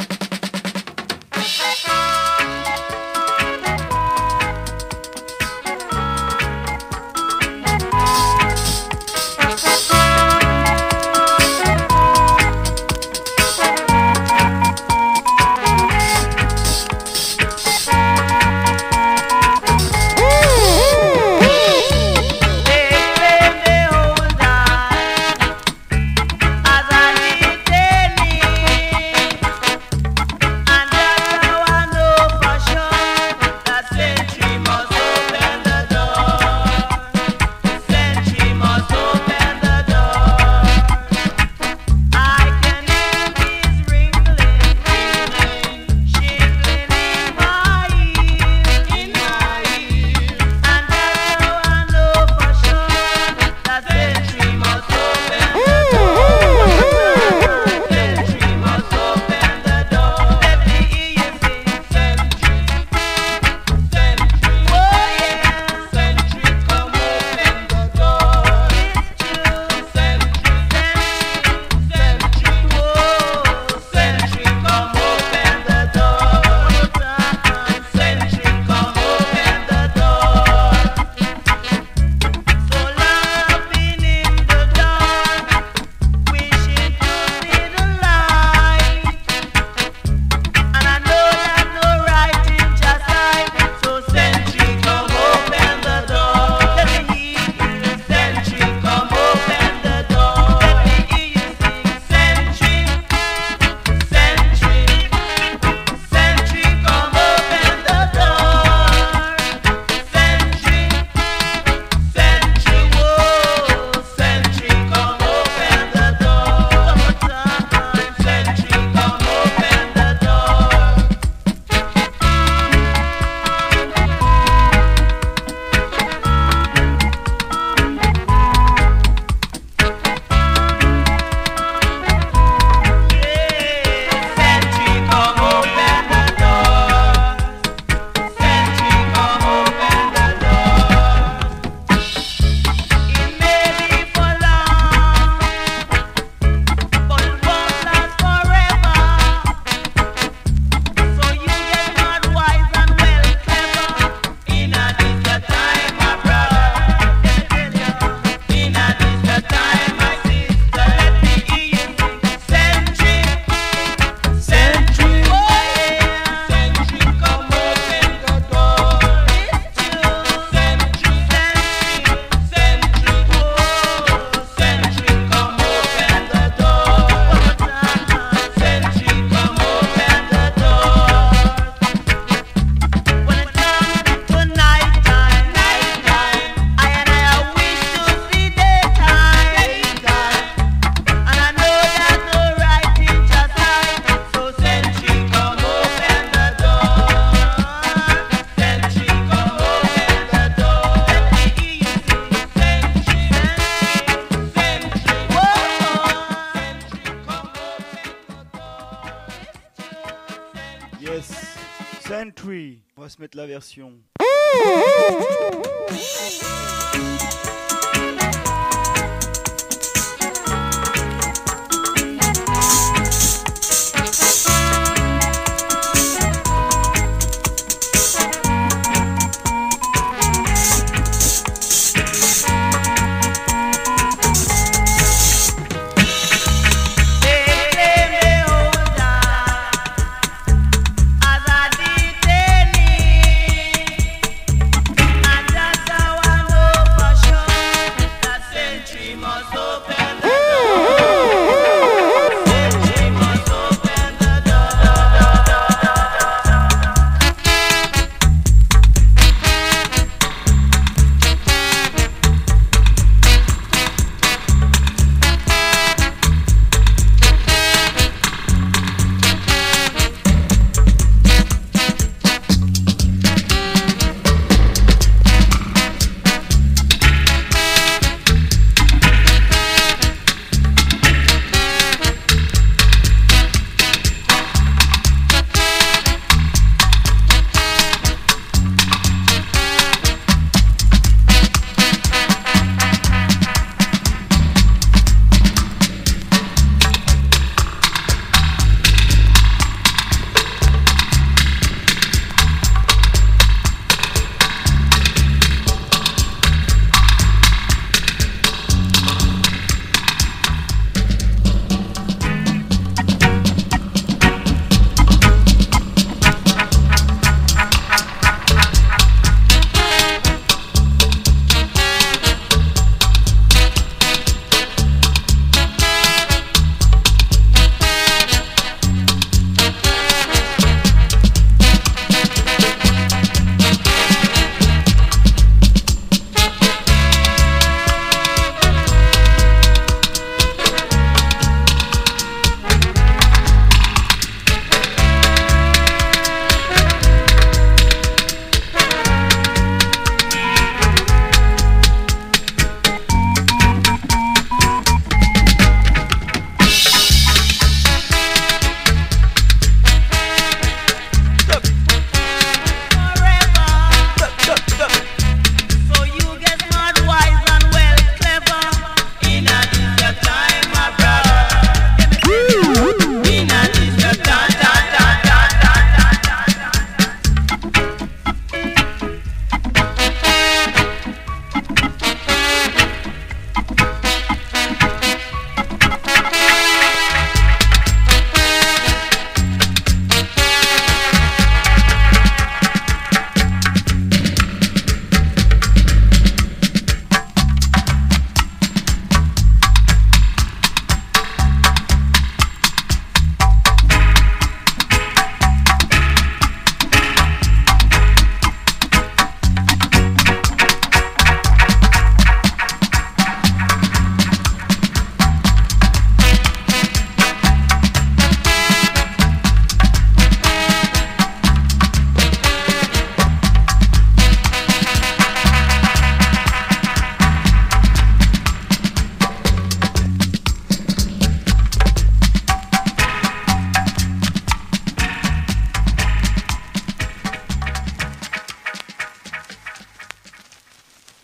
Century. On va se mettre la version.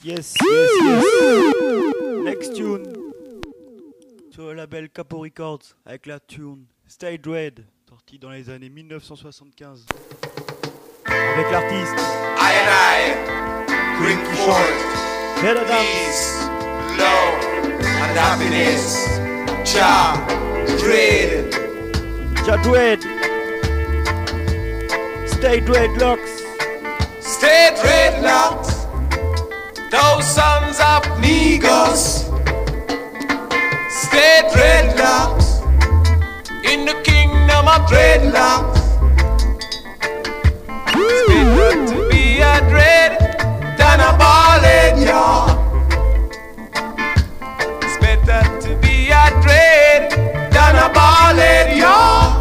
Yes, yes, yes. Next tune sur le label Capo Records avec la tune Stay Dread, sortie dans les années 1975. Avec l'artiste I and I bring forth Red Adams. peace, love, and happiness. Jah Dread. Jah Dread. Stay Dreadlocks. Stay dreadlocked, those sons of Negros. Stay dreadlocked in the kingdom of dreadlocks. It's better to be a dread than a ballad, y'all. It's better to be a dread than a ballad, y'all.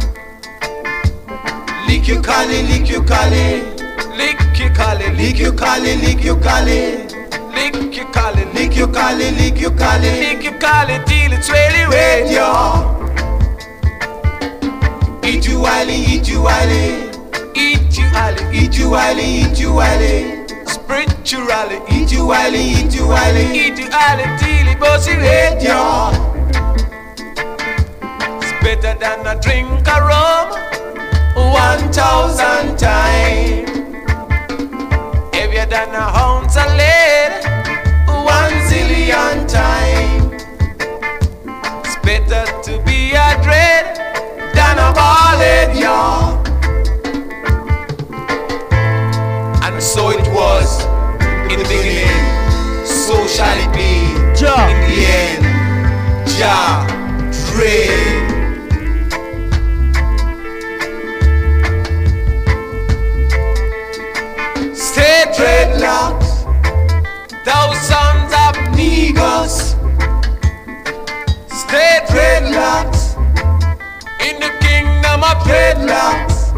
Lick you collie, lick you collie. Lick you collie, lick you collie, lick you collie. Lick you collie, lick you collie, lick you collie. Lick you collie till it's really red, y'all. Eat you wily, eat you wily. Eat you wily, eat you wily, eat you wily. Spiritually, eat you wily, eat you wily. Eat you wily till it bossy red, y'all. It's better than a drink of rum 1,000 times. Heavier than a ounce of lead 1 zillion times. It's better to be a dread than a ballad, y'all. And so it was in the beginning, so shall it be Jah. in the end. Jah Dread. Stay dreadlocks, those sons of Negros. Stay dreadlocks in the kingdom of dreadlocks.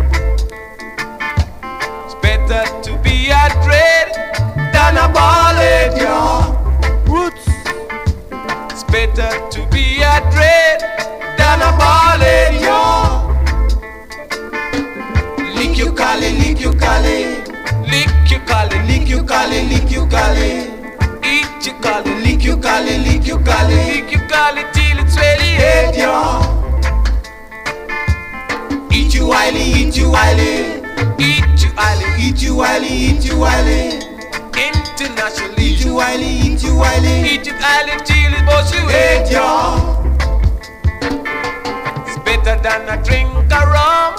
It's better to be a dread than a ballad, y'all. Roots. It's better to be a dread than a ballad, y'all. Lick you collie, lick you collie. Lick you collie, lick you collie, lick you collie. Eat you collie, lick you collie, lick you collie. Lick you collie till it's really red, y'all. Eat you wily, eat you wily. Eat you wily, eat you wily, eat you wily. International, eat you wily, eat you wily. Eat you wily till it's bossy red, y'all. It's better than a drink of rum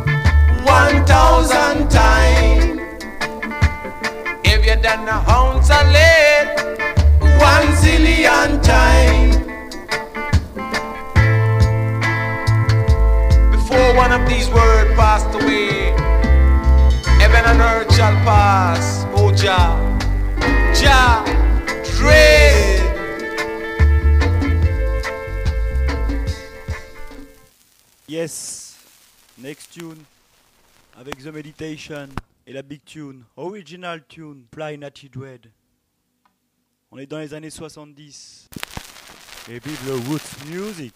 1,000 times. Heavier than a ounce of lead 1 zillion times. Before one of these words passed away, heaven and earth shall pass. Oh Jah, Jah Dread. Yes. Next tune avec The Meditation et la big tune, original tune, Fly Natty Dread. On est dans les années 70. Et vive le roots music.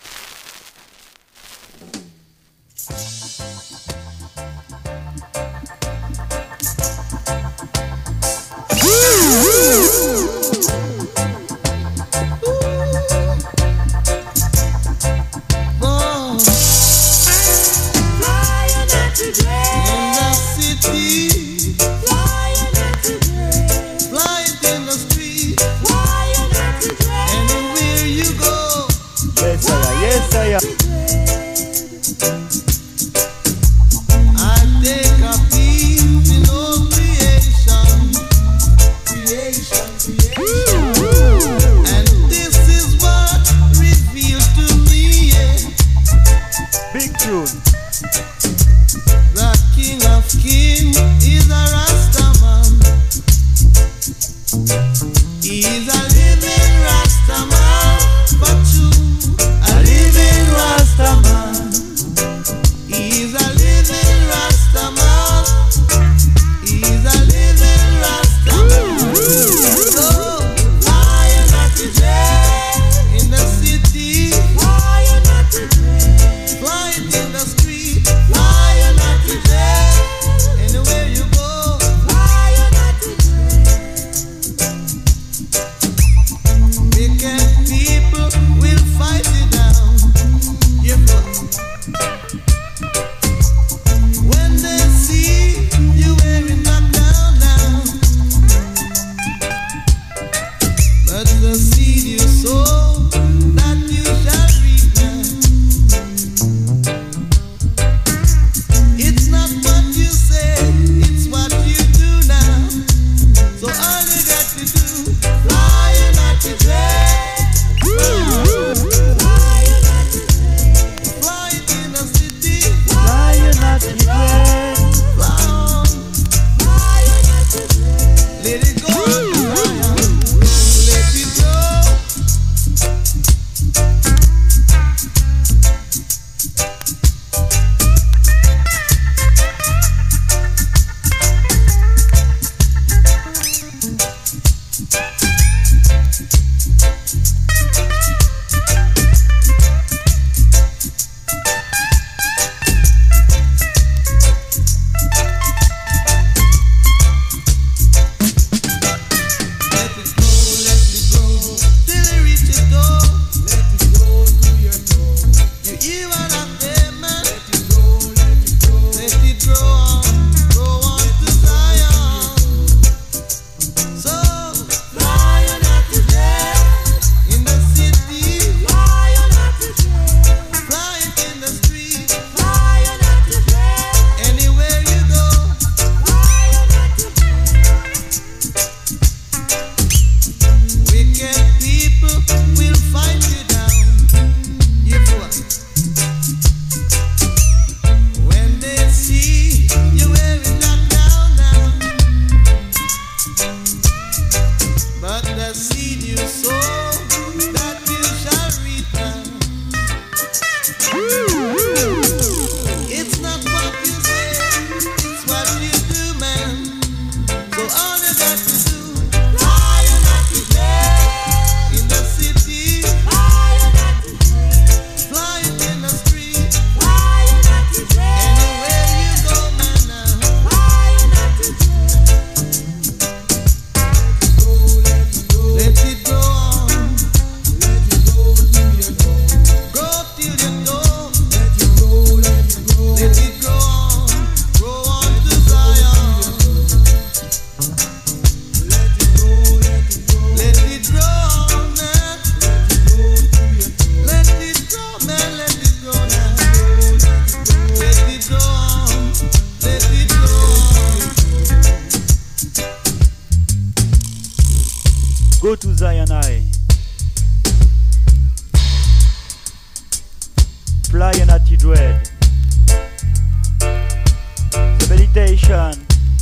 Yes, I am. Big tune. The King of Kings is a Rastaman. He's a living Rastaman, but you a living Rastaman. He's a living Rastaman. He's a living Rastaman. So why you not today in the city? Why you not today? Flying in the street. Fly and Natty Dread. The Meditation.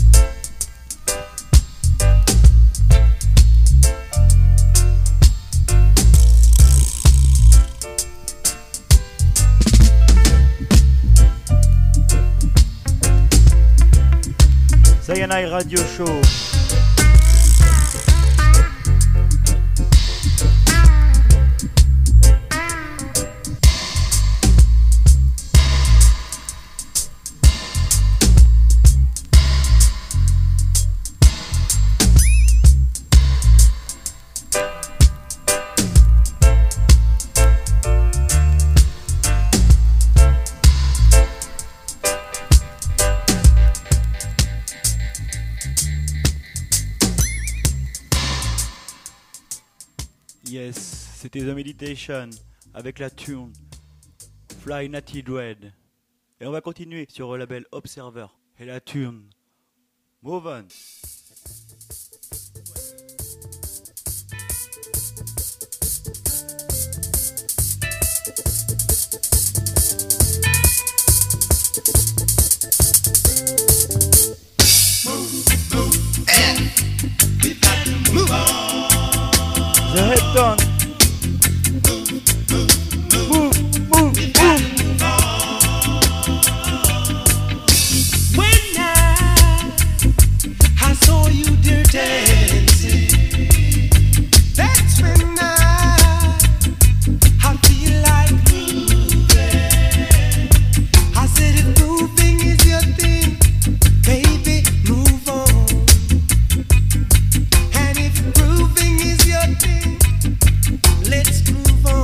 Zayanai Radio Show. Yes, c'était The Meditation avec la tune Fly Natty Dread. Et on va continuer sur le label Observer et la tune Move On. The head down. Move. When I saw you there dancing, that's when I feel like moving. I said if moving is your thing, baby, move on. And if grooving is your thing, let's move on.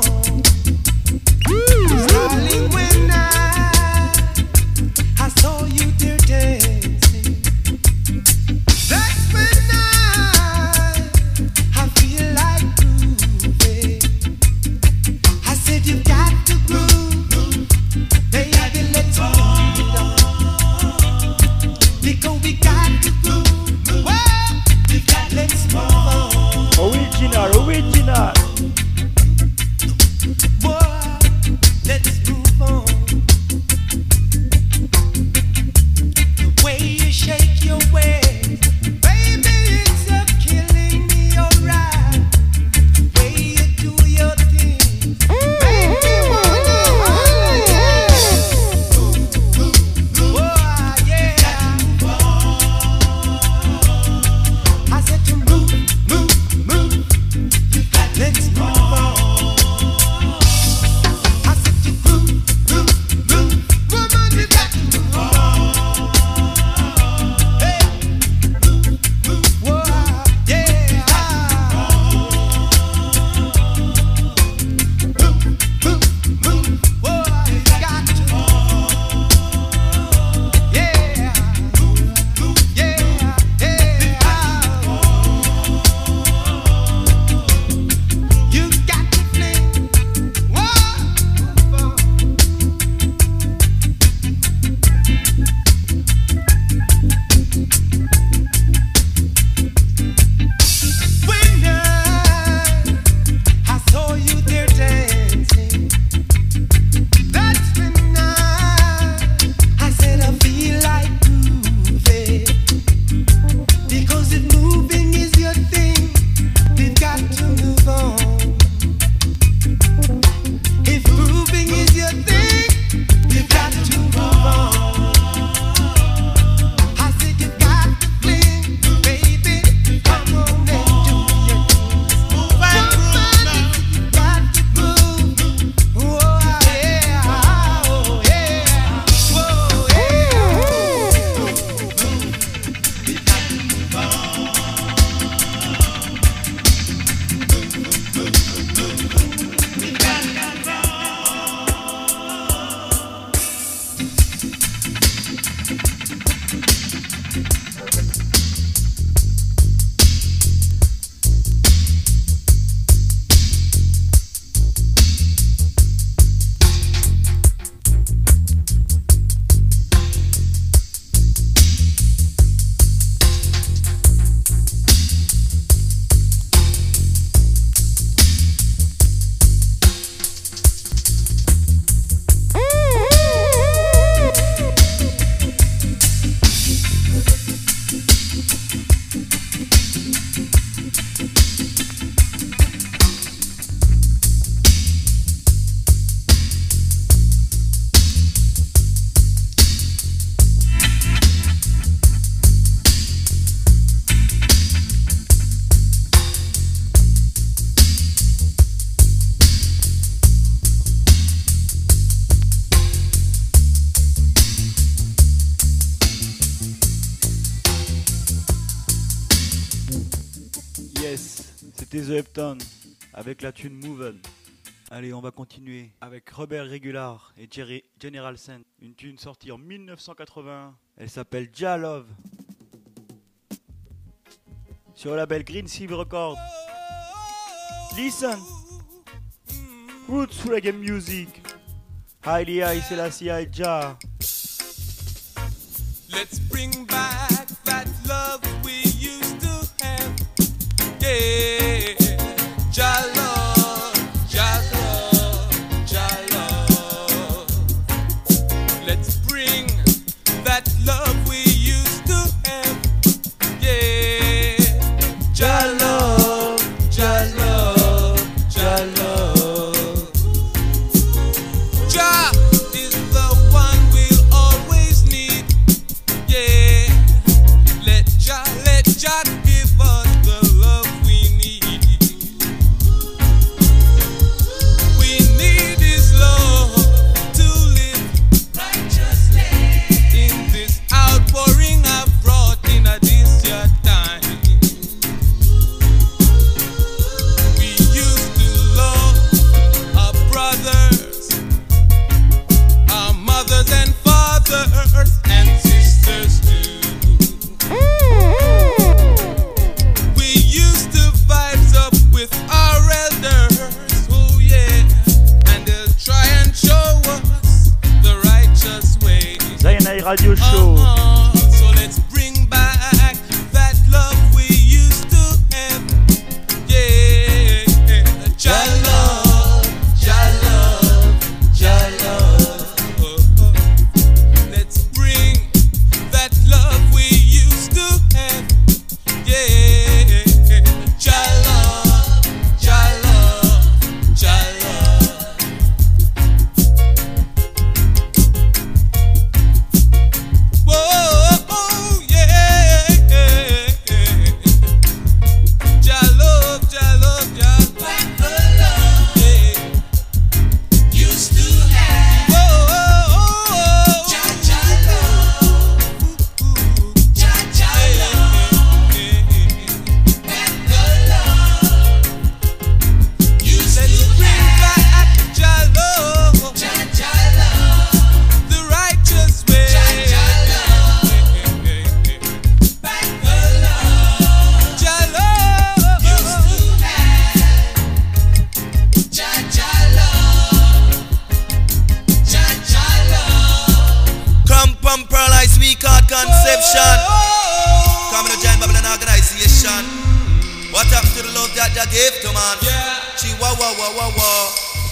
Darling, when I saw you there dancing, that's when I feel like grooving. I said you got to groove, baby, let's move it on. Because we got to groove, well, let's move on. Original. Boy, let's move on. The way you shake your waist, baby, it's killing me, alright. The way you do your thing, baby, Yes, c'était The Hepton avec la tune Move On. Allez, on va continuer avec Robert Regular et General Sen. Une tune sortie en 1980. Elle s'appelle Ja Love. Sur le label Green Sea Records. Listen. Roots sous la game music. Haile Selassie Ja. Let's bring back that love we used to have. Yeah, Ja love, Ja love, Ja love. Let's bring that love we used to have. Yeah, Ja love, Ja love, Ja love. Ja is the one we'll always need. Yeah, let Ja give us the love we need. We need His love to live righteously in this outpouring I've brought in a this year time. We used to love our brothers, our mothers and fathers and sisters too. We used to vibes up with our elders, oh yeah, and they'll try and show us the righteous way. Zayanai Radio Show. So let's bring back that love we used to have. Yeah, Ja love, Ja love, Ja love. Let's bring that love we used to have. Yeah, Ja love, Ja love, Ja love. Whoa, oh yeah, Ja love, Ja love, Ja love. Yeah. Used to have. Whoa, Ja love, Ja love. That the love used to have. Ja love, Ja love. The righteous way. Ja love. Back the love. Ja love used to have. Ja love. Ja love. Cramp and paralyzed weak heart conception. Come to join Babylon organization. What up to the love that you gave to man? Yeah. Chihuahua.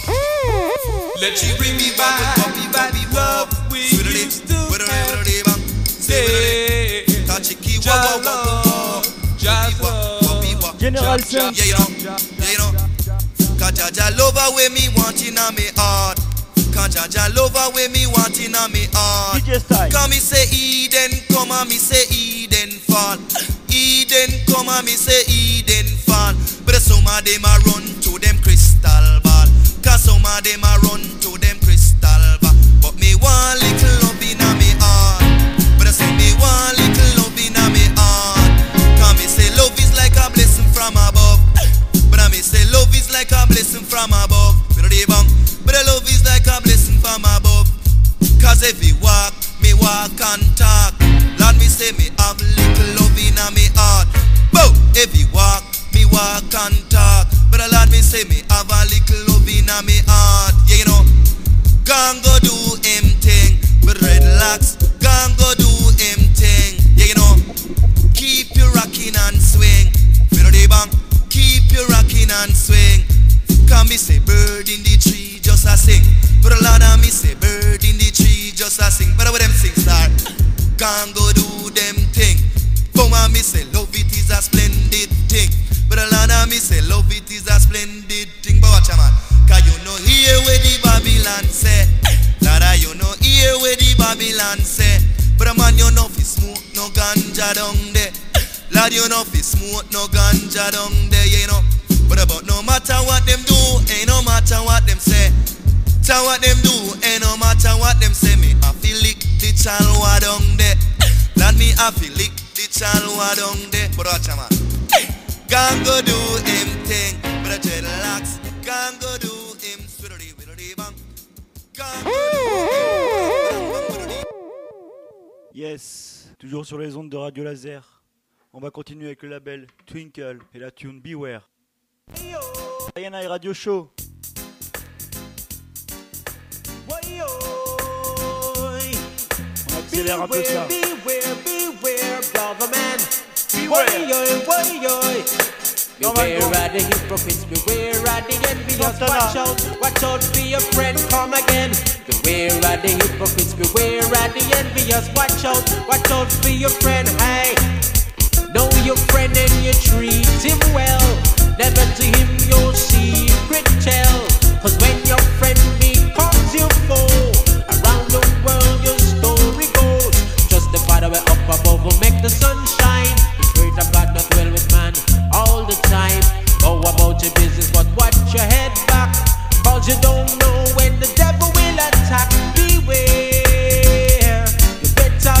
Let's She bring me back with puppy, that puppy, love pop. we Swiddly, used to widdly, have. widdly, bang. Say widdly. Yeah. Tachiki, Ja wah, wah, wah, wah, love, Ja Puppy, wah, love. General Sen. Yeah, you know. Cause Jaja love her way me want in a me heart. Cause Jaja love her way me want in a me heart. DJ Style. Come me say Eden, come and me say Eden fall. Eden come and me say Eden fall. But some of them a run to them crystal ball. Cause some of them a run to them crystal ball. But me want little love in a me heart. But I say me want little love in a me heart. Cause me say love is like a blessing from above. But I me say love is like a blessing from above. But the love is like a blessing from above. Cause every walk, me walk and talk. Lord, me say me have little love in a me heart. Bow, every walk, me walk and talk. But the Lord, me say me have a little love in a me heart. Yeah, you know. Gone go do him thing. But relax, gone go do him thing. Yeah, you know. Keep you rocking and swing. Keep you rocking and swing. Can me say bird in the tree just a sing. But a lot of me say bird in the tree just a sing. But what them sing start? Can't go do them thing. Come on me say love it is a splendid thing. But a lot of me say love it is a splendid thing. But watch a man. Cause you know hear where the Babylon say. Lada you know hear where the Babylon say. But a man you know fi smoke no ganja down there. Lad you know fi smoke no ganja down there, you know. But about no matter what them do, ain't no matter what them say. Tell what them do, ain't no matter what them say. Me I feel lick the chalwa down there. Lad me I feel lick the chalwa down there. But watch a man. Can go do him thing. But a dreadlocks can go do him swiddly widdly bang. Can go do him. Yes, toujours sur les ondes de Radio Laser. On va continuer avec le label Twinkle et la tune Beware. Diana et Radio Show. On accélère un peu ça. Beware, brother man. Beware of the hypocrites, beware of the envious. Watch out for your friend, come again. Beware of the hypocrites, beware of the envious. Watch out for your friend, hey. Know your friend and you treat him well. Never to him your secret tell. Cause when your friend becomes your foe, around the world your story goes. Justify the way up above will make the sun shine. The spirit of God not dwell with man all the time. Go about your business but watch your head back. Cause you don't know when the devil will attack. Beware, you better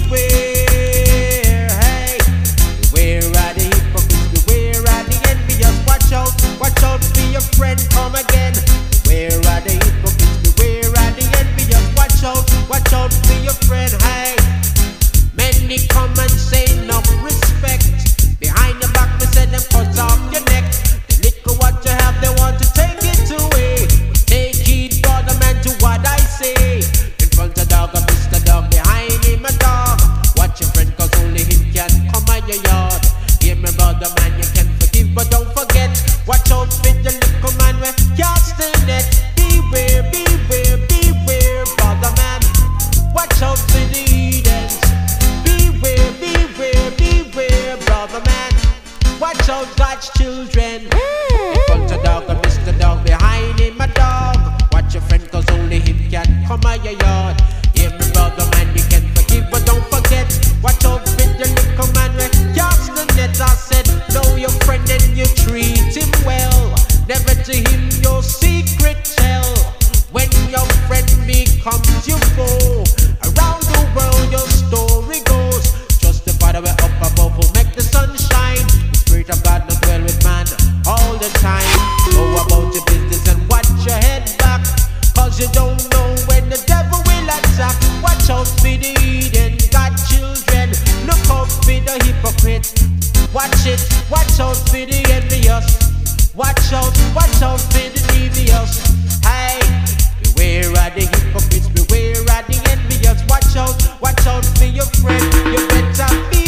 beware, hey. Beware of the hypocrites, beware of the envious. Watch out for your friend, come again. Beware of the hypocrites, beware of the envious. Watch out for your friend, hey. Many come and say enough respect. Behind your back, me say them cut off your neck. The little what you have, they want to take it away. Take heed, brother man, to what I say. In front of dog, Mr. Dog, behind him a dog. Watch your friend, cause only him can come on your yard. Hear me, brother man, you can forgive, but don't forget. Watch out for the little man where cast the net. Beware, beware, beware, brother man. Watch out for the Edens. Beware, beware, beware, brother man. Watch out, God's children. In front of dog, Mr. Dog, behind him a dog. Watch your friend, cause only him can come out your yard. Hear me, brother man, you can forgive, but don't forget. Watch out for the little man where cast the net. I said, know your friend and you treat him well. Never to him your secret tell. When your friend becomes your foe, around the world your story goes. Justify the way up above will make the sun shine. The spirit of God not dwell with man all the time. Go about your business and watch your head back. Cause you don't know when the devil will attack. Watch out for the Eden, God children. Look out for the hypocrite. Watch it, watch out for the envious. Watch out for the devious. Hey, beware of the hypocrites, beware of the envious. Watch out for your friend. You better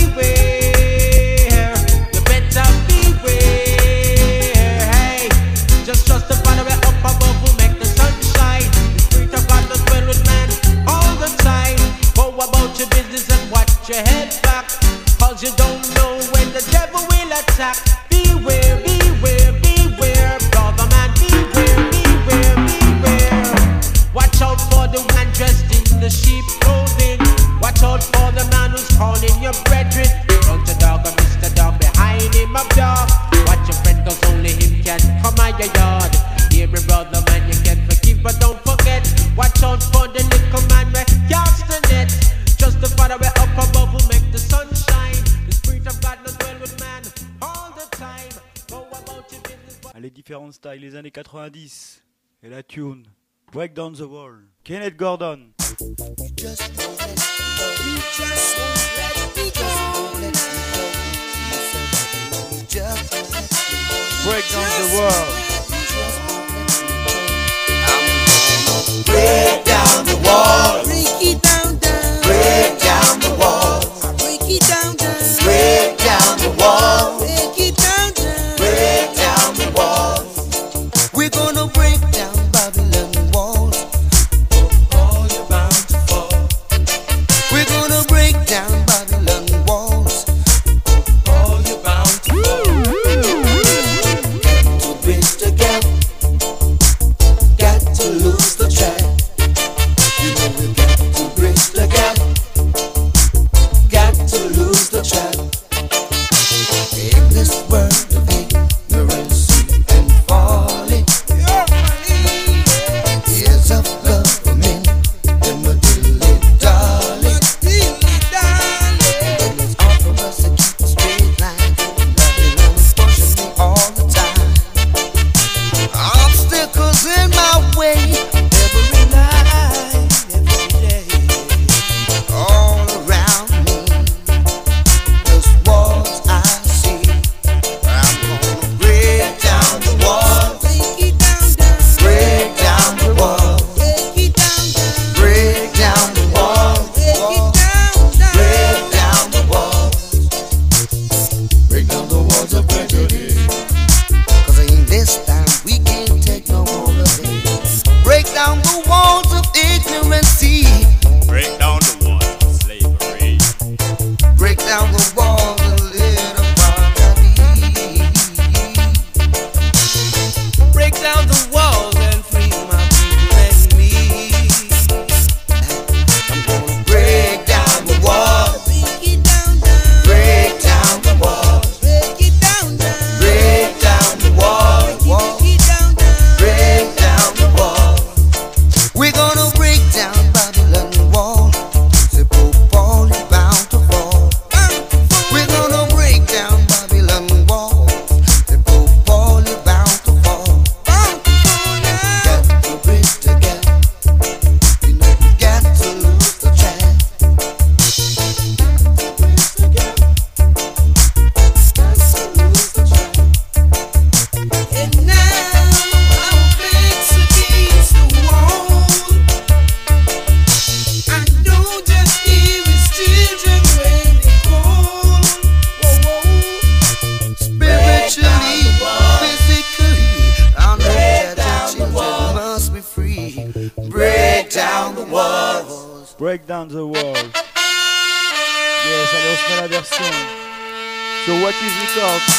beware. You better beware. Hey, just the Father way up above will make the sun shine. The spirit of God does dwell with man all the time. Go about your business and watch your head back. Cause you don't know when the devil will attack. Beware, beware, beware, brother man. Beware, beware, beware. Watch out for the man dressed in the sheep clothing. Watch out for the man who's calling your brethren. Front a dog or Mr. Dog, behind him a dog. Watch your friend cause only him can come out your yard. Hear me brother man, you can forgive but don't forget. Watch out for the little man where cast the net. Just the Father way up above will make the sun shine. The spirit of God not dwell with man all the time. Go about your business. Les différents styles, les années 90 et la tune Break Down the Wall. Kenneth Gordon. Break down the world. Break down the wall. Break it down, down. Break down the wall. Break it down, down. Break down the wall. Break it down, down. Break down the walls. We're gonna break down Babylon walls. All you're bound to fall. We're gonna break down Babylon walls. All you're bound to fall. To bridge the down the walls of ignorancy. Break down the walls of slavery. Break down the walls and live poverty. Break down the walls and free my people and me. I'm gonna break down the walls. Break it down, down. Break down the walls. Break it down, down. Break down the walls. Break it down, down. Break down the walls. We're gonna break down Babylon wall. The Pope Paul is bound to fall. We're gonna break down Babylon wall. The Pope Paul is bound to fall. Got to break together. You know we got to lose the chance. And now our backs against the wall. I know just hear his children when they call. Whoa, whoa. Spiritually, physically, I know that the children must be free. Break down the walls. Break down the walls. Yes, allez, on se met la version sur What Is Records.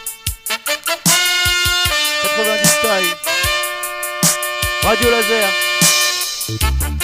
90 style. Radio Laser.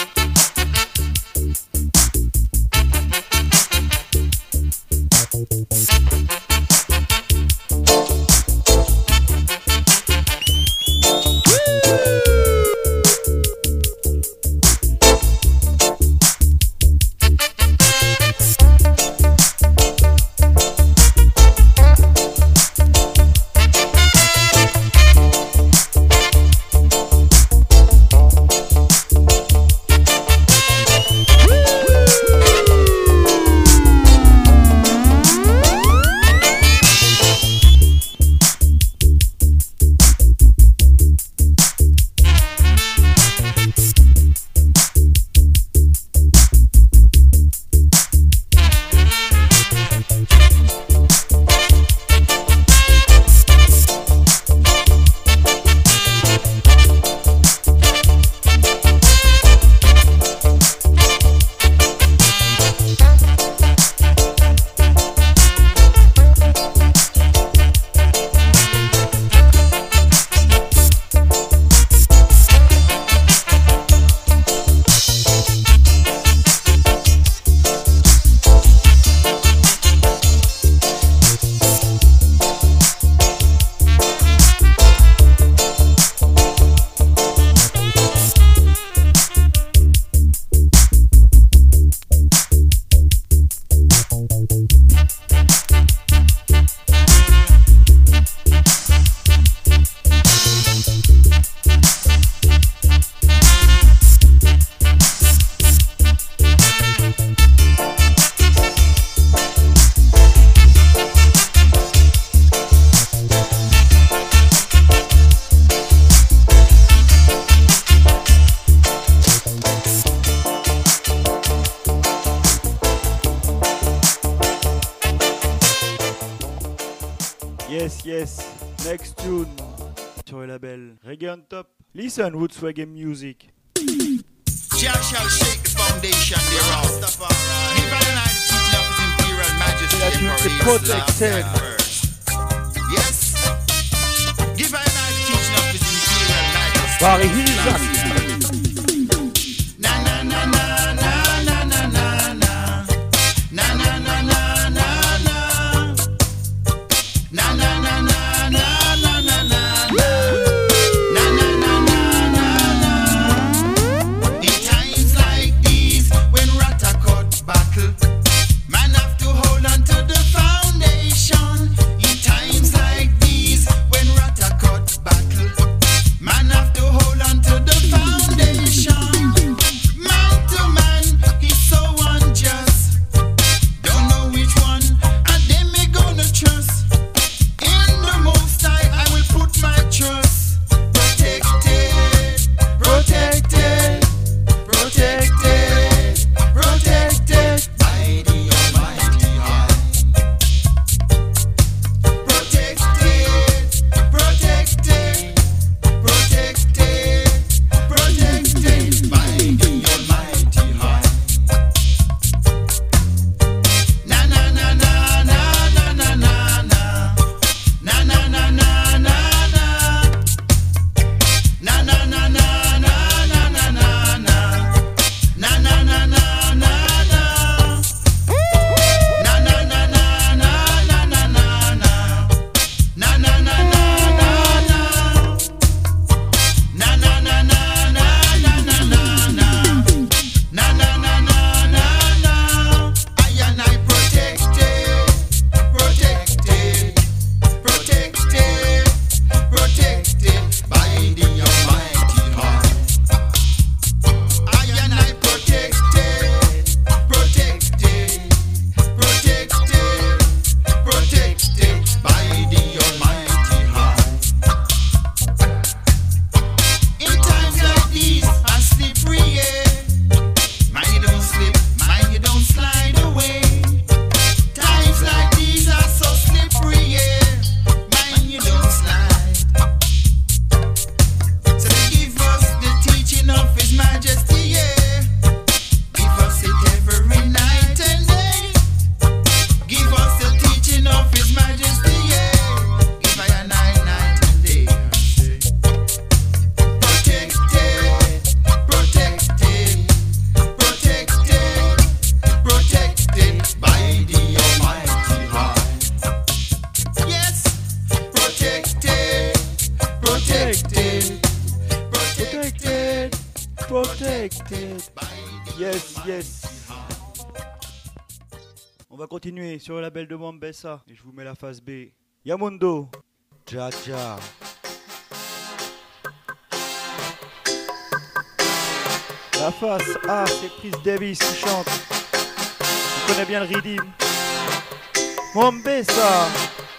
Yes, next tune sur le label Reggae on Top. Listen, Roots Reggae Music. Jah shall shake the foundation thereof. Give an eye to teaching of his imperial majesty. La tune c'est Protected. Yes. Give an eye to teaching of his imperial majesty. Barry Hills. Na na na na na na na na na. Na na na na na na. Na na na na na na na na. Na na na na na na. In times like these, when Rata cut battle, man have to hold on to the foundation. In times like these, when Rata cut battle, man have to hold on to the foundation. protected. Yes, yes. On va continuer sur le label de Mombessa. Et je vous mets la phase B. Yamundo. Jaja. La face A, c'est Chris Davis qui chante. On connaît bien le rhythm. Mombessa.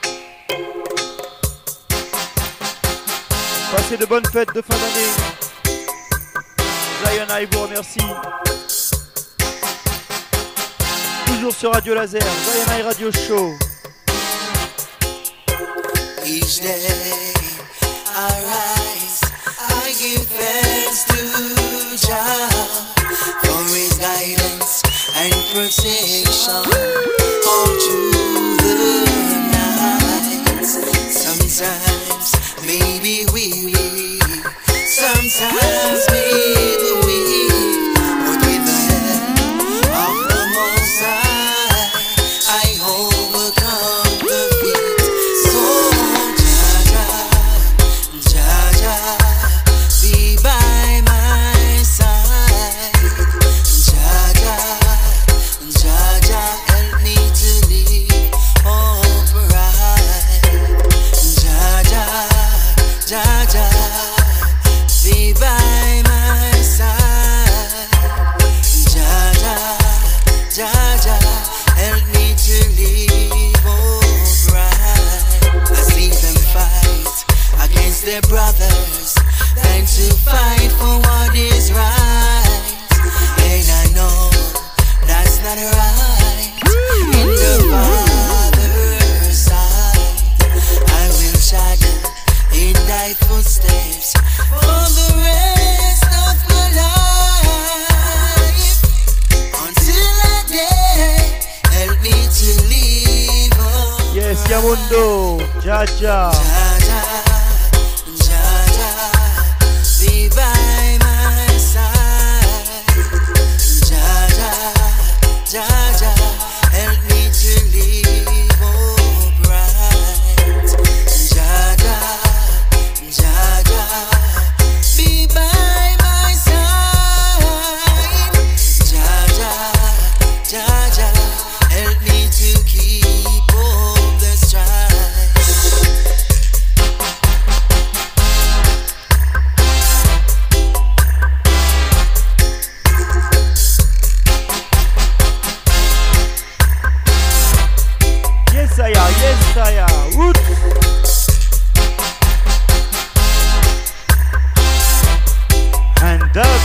Passez de bonnes fêtes de fin d'année. Zayana vous remercie. Toujours sur Radio Laser, Zayana Radio Show. Each day I rise, I give thanks to Jah for His guidance and protection all through the night. Sometimes maybe weary, sometimes maybe weak, but with the help of the Most High, I overcome defeat. So Jaja, be by my side. Jaja, help me to live upright. Jaja, be by my side. Jaja, help me to live upright. I see them fight against their brothers, trying to fight for what is right. And I know that's not right. In the Father's sight, I will shadow in thy footsteps for the rest of my life. Until that day, help me to live on. Yes, Yamundo, Jaja. Be by my side. Jaja, help me to live upright. Jaja, be by my side. Jaja, help me to keep up the strife. Yes, Saya. Woot. Hand up.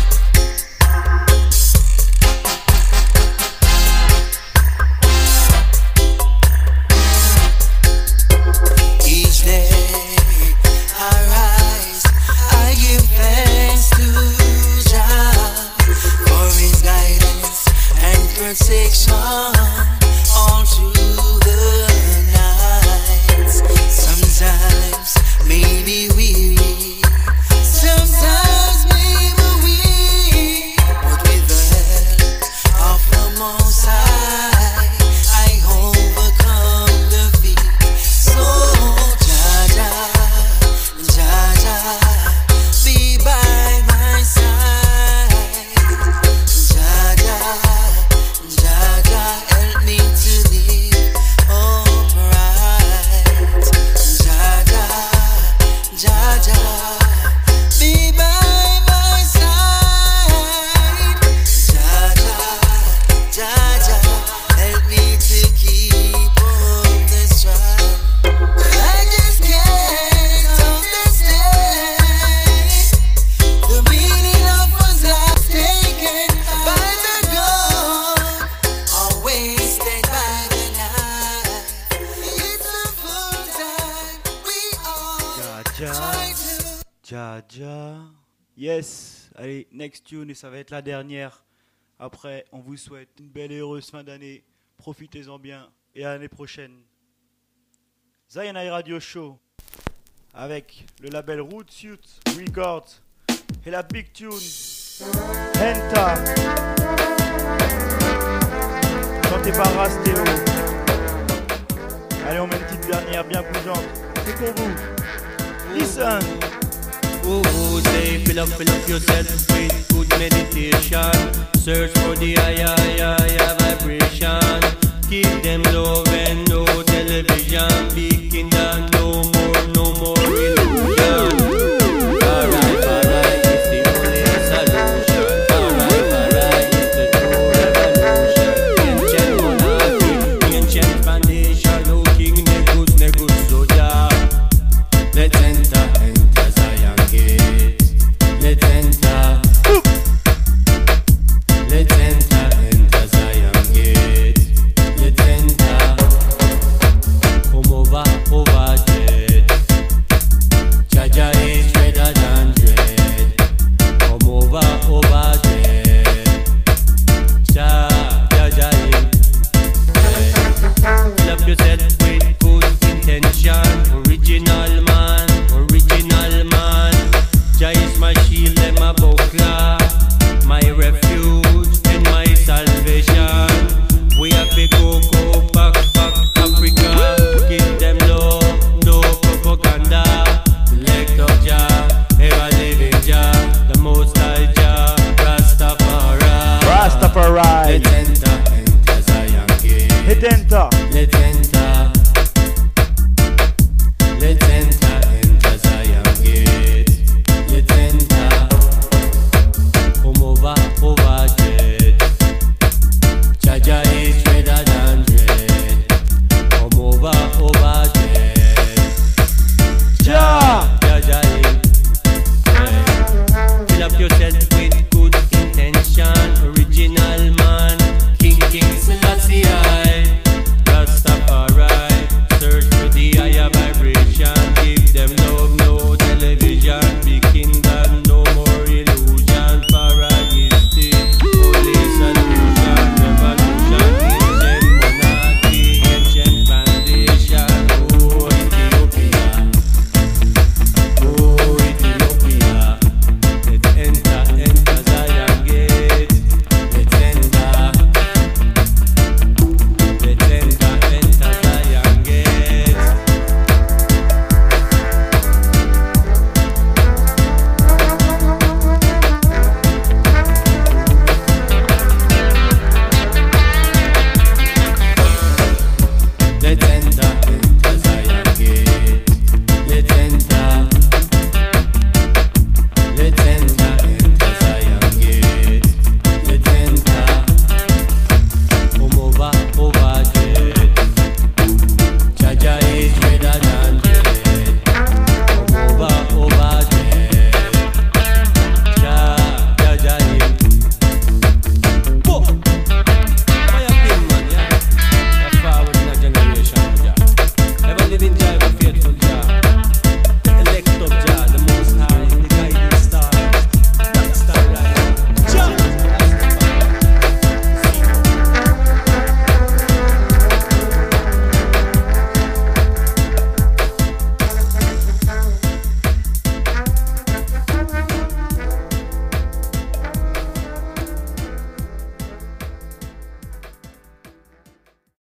Each day I rise, I give thanks to Jah for His guidance and protection all through the night. Sometimes maybe weary, sometimes maybe weak, but with the help of the Most High, I overcome defeat. So Jaja, be by my side. Jaja, help me to live upright. Jaja, be by my side. Jaja, help me to keep up the strife. I just can't understand the meaning of what's life taken by the gun or wasted by the knife. It's a full time we all try to. Jaja. Yes. Allez, next tune et ça va être la dernière. Après, on vous souhaite une belle et heureuse fin d'année. Profitez-en bien et à l'année prochaine. Zayana Radio Show avec le label Rootsuit Records et la big tune Henta chantée par Rastéo. Allez, on met une petite dernière bien bougeante. C'est pour vous. Listen. Oh, say fill up yourself with good meditation. Search for the higher vibration. Keep them low and no television. Be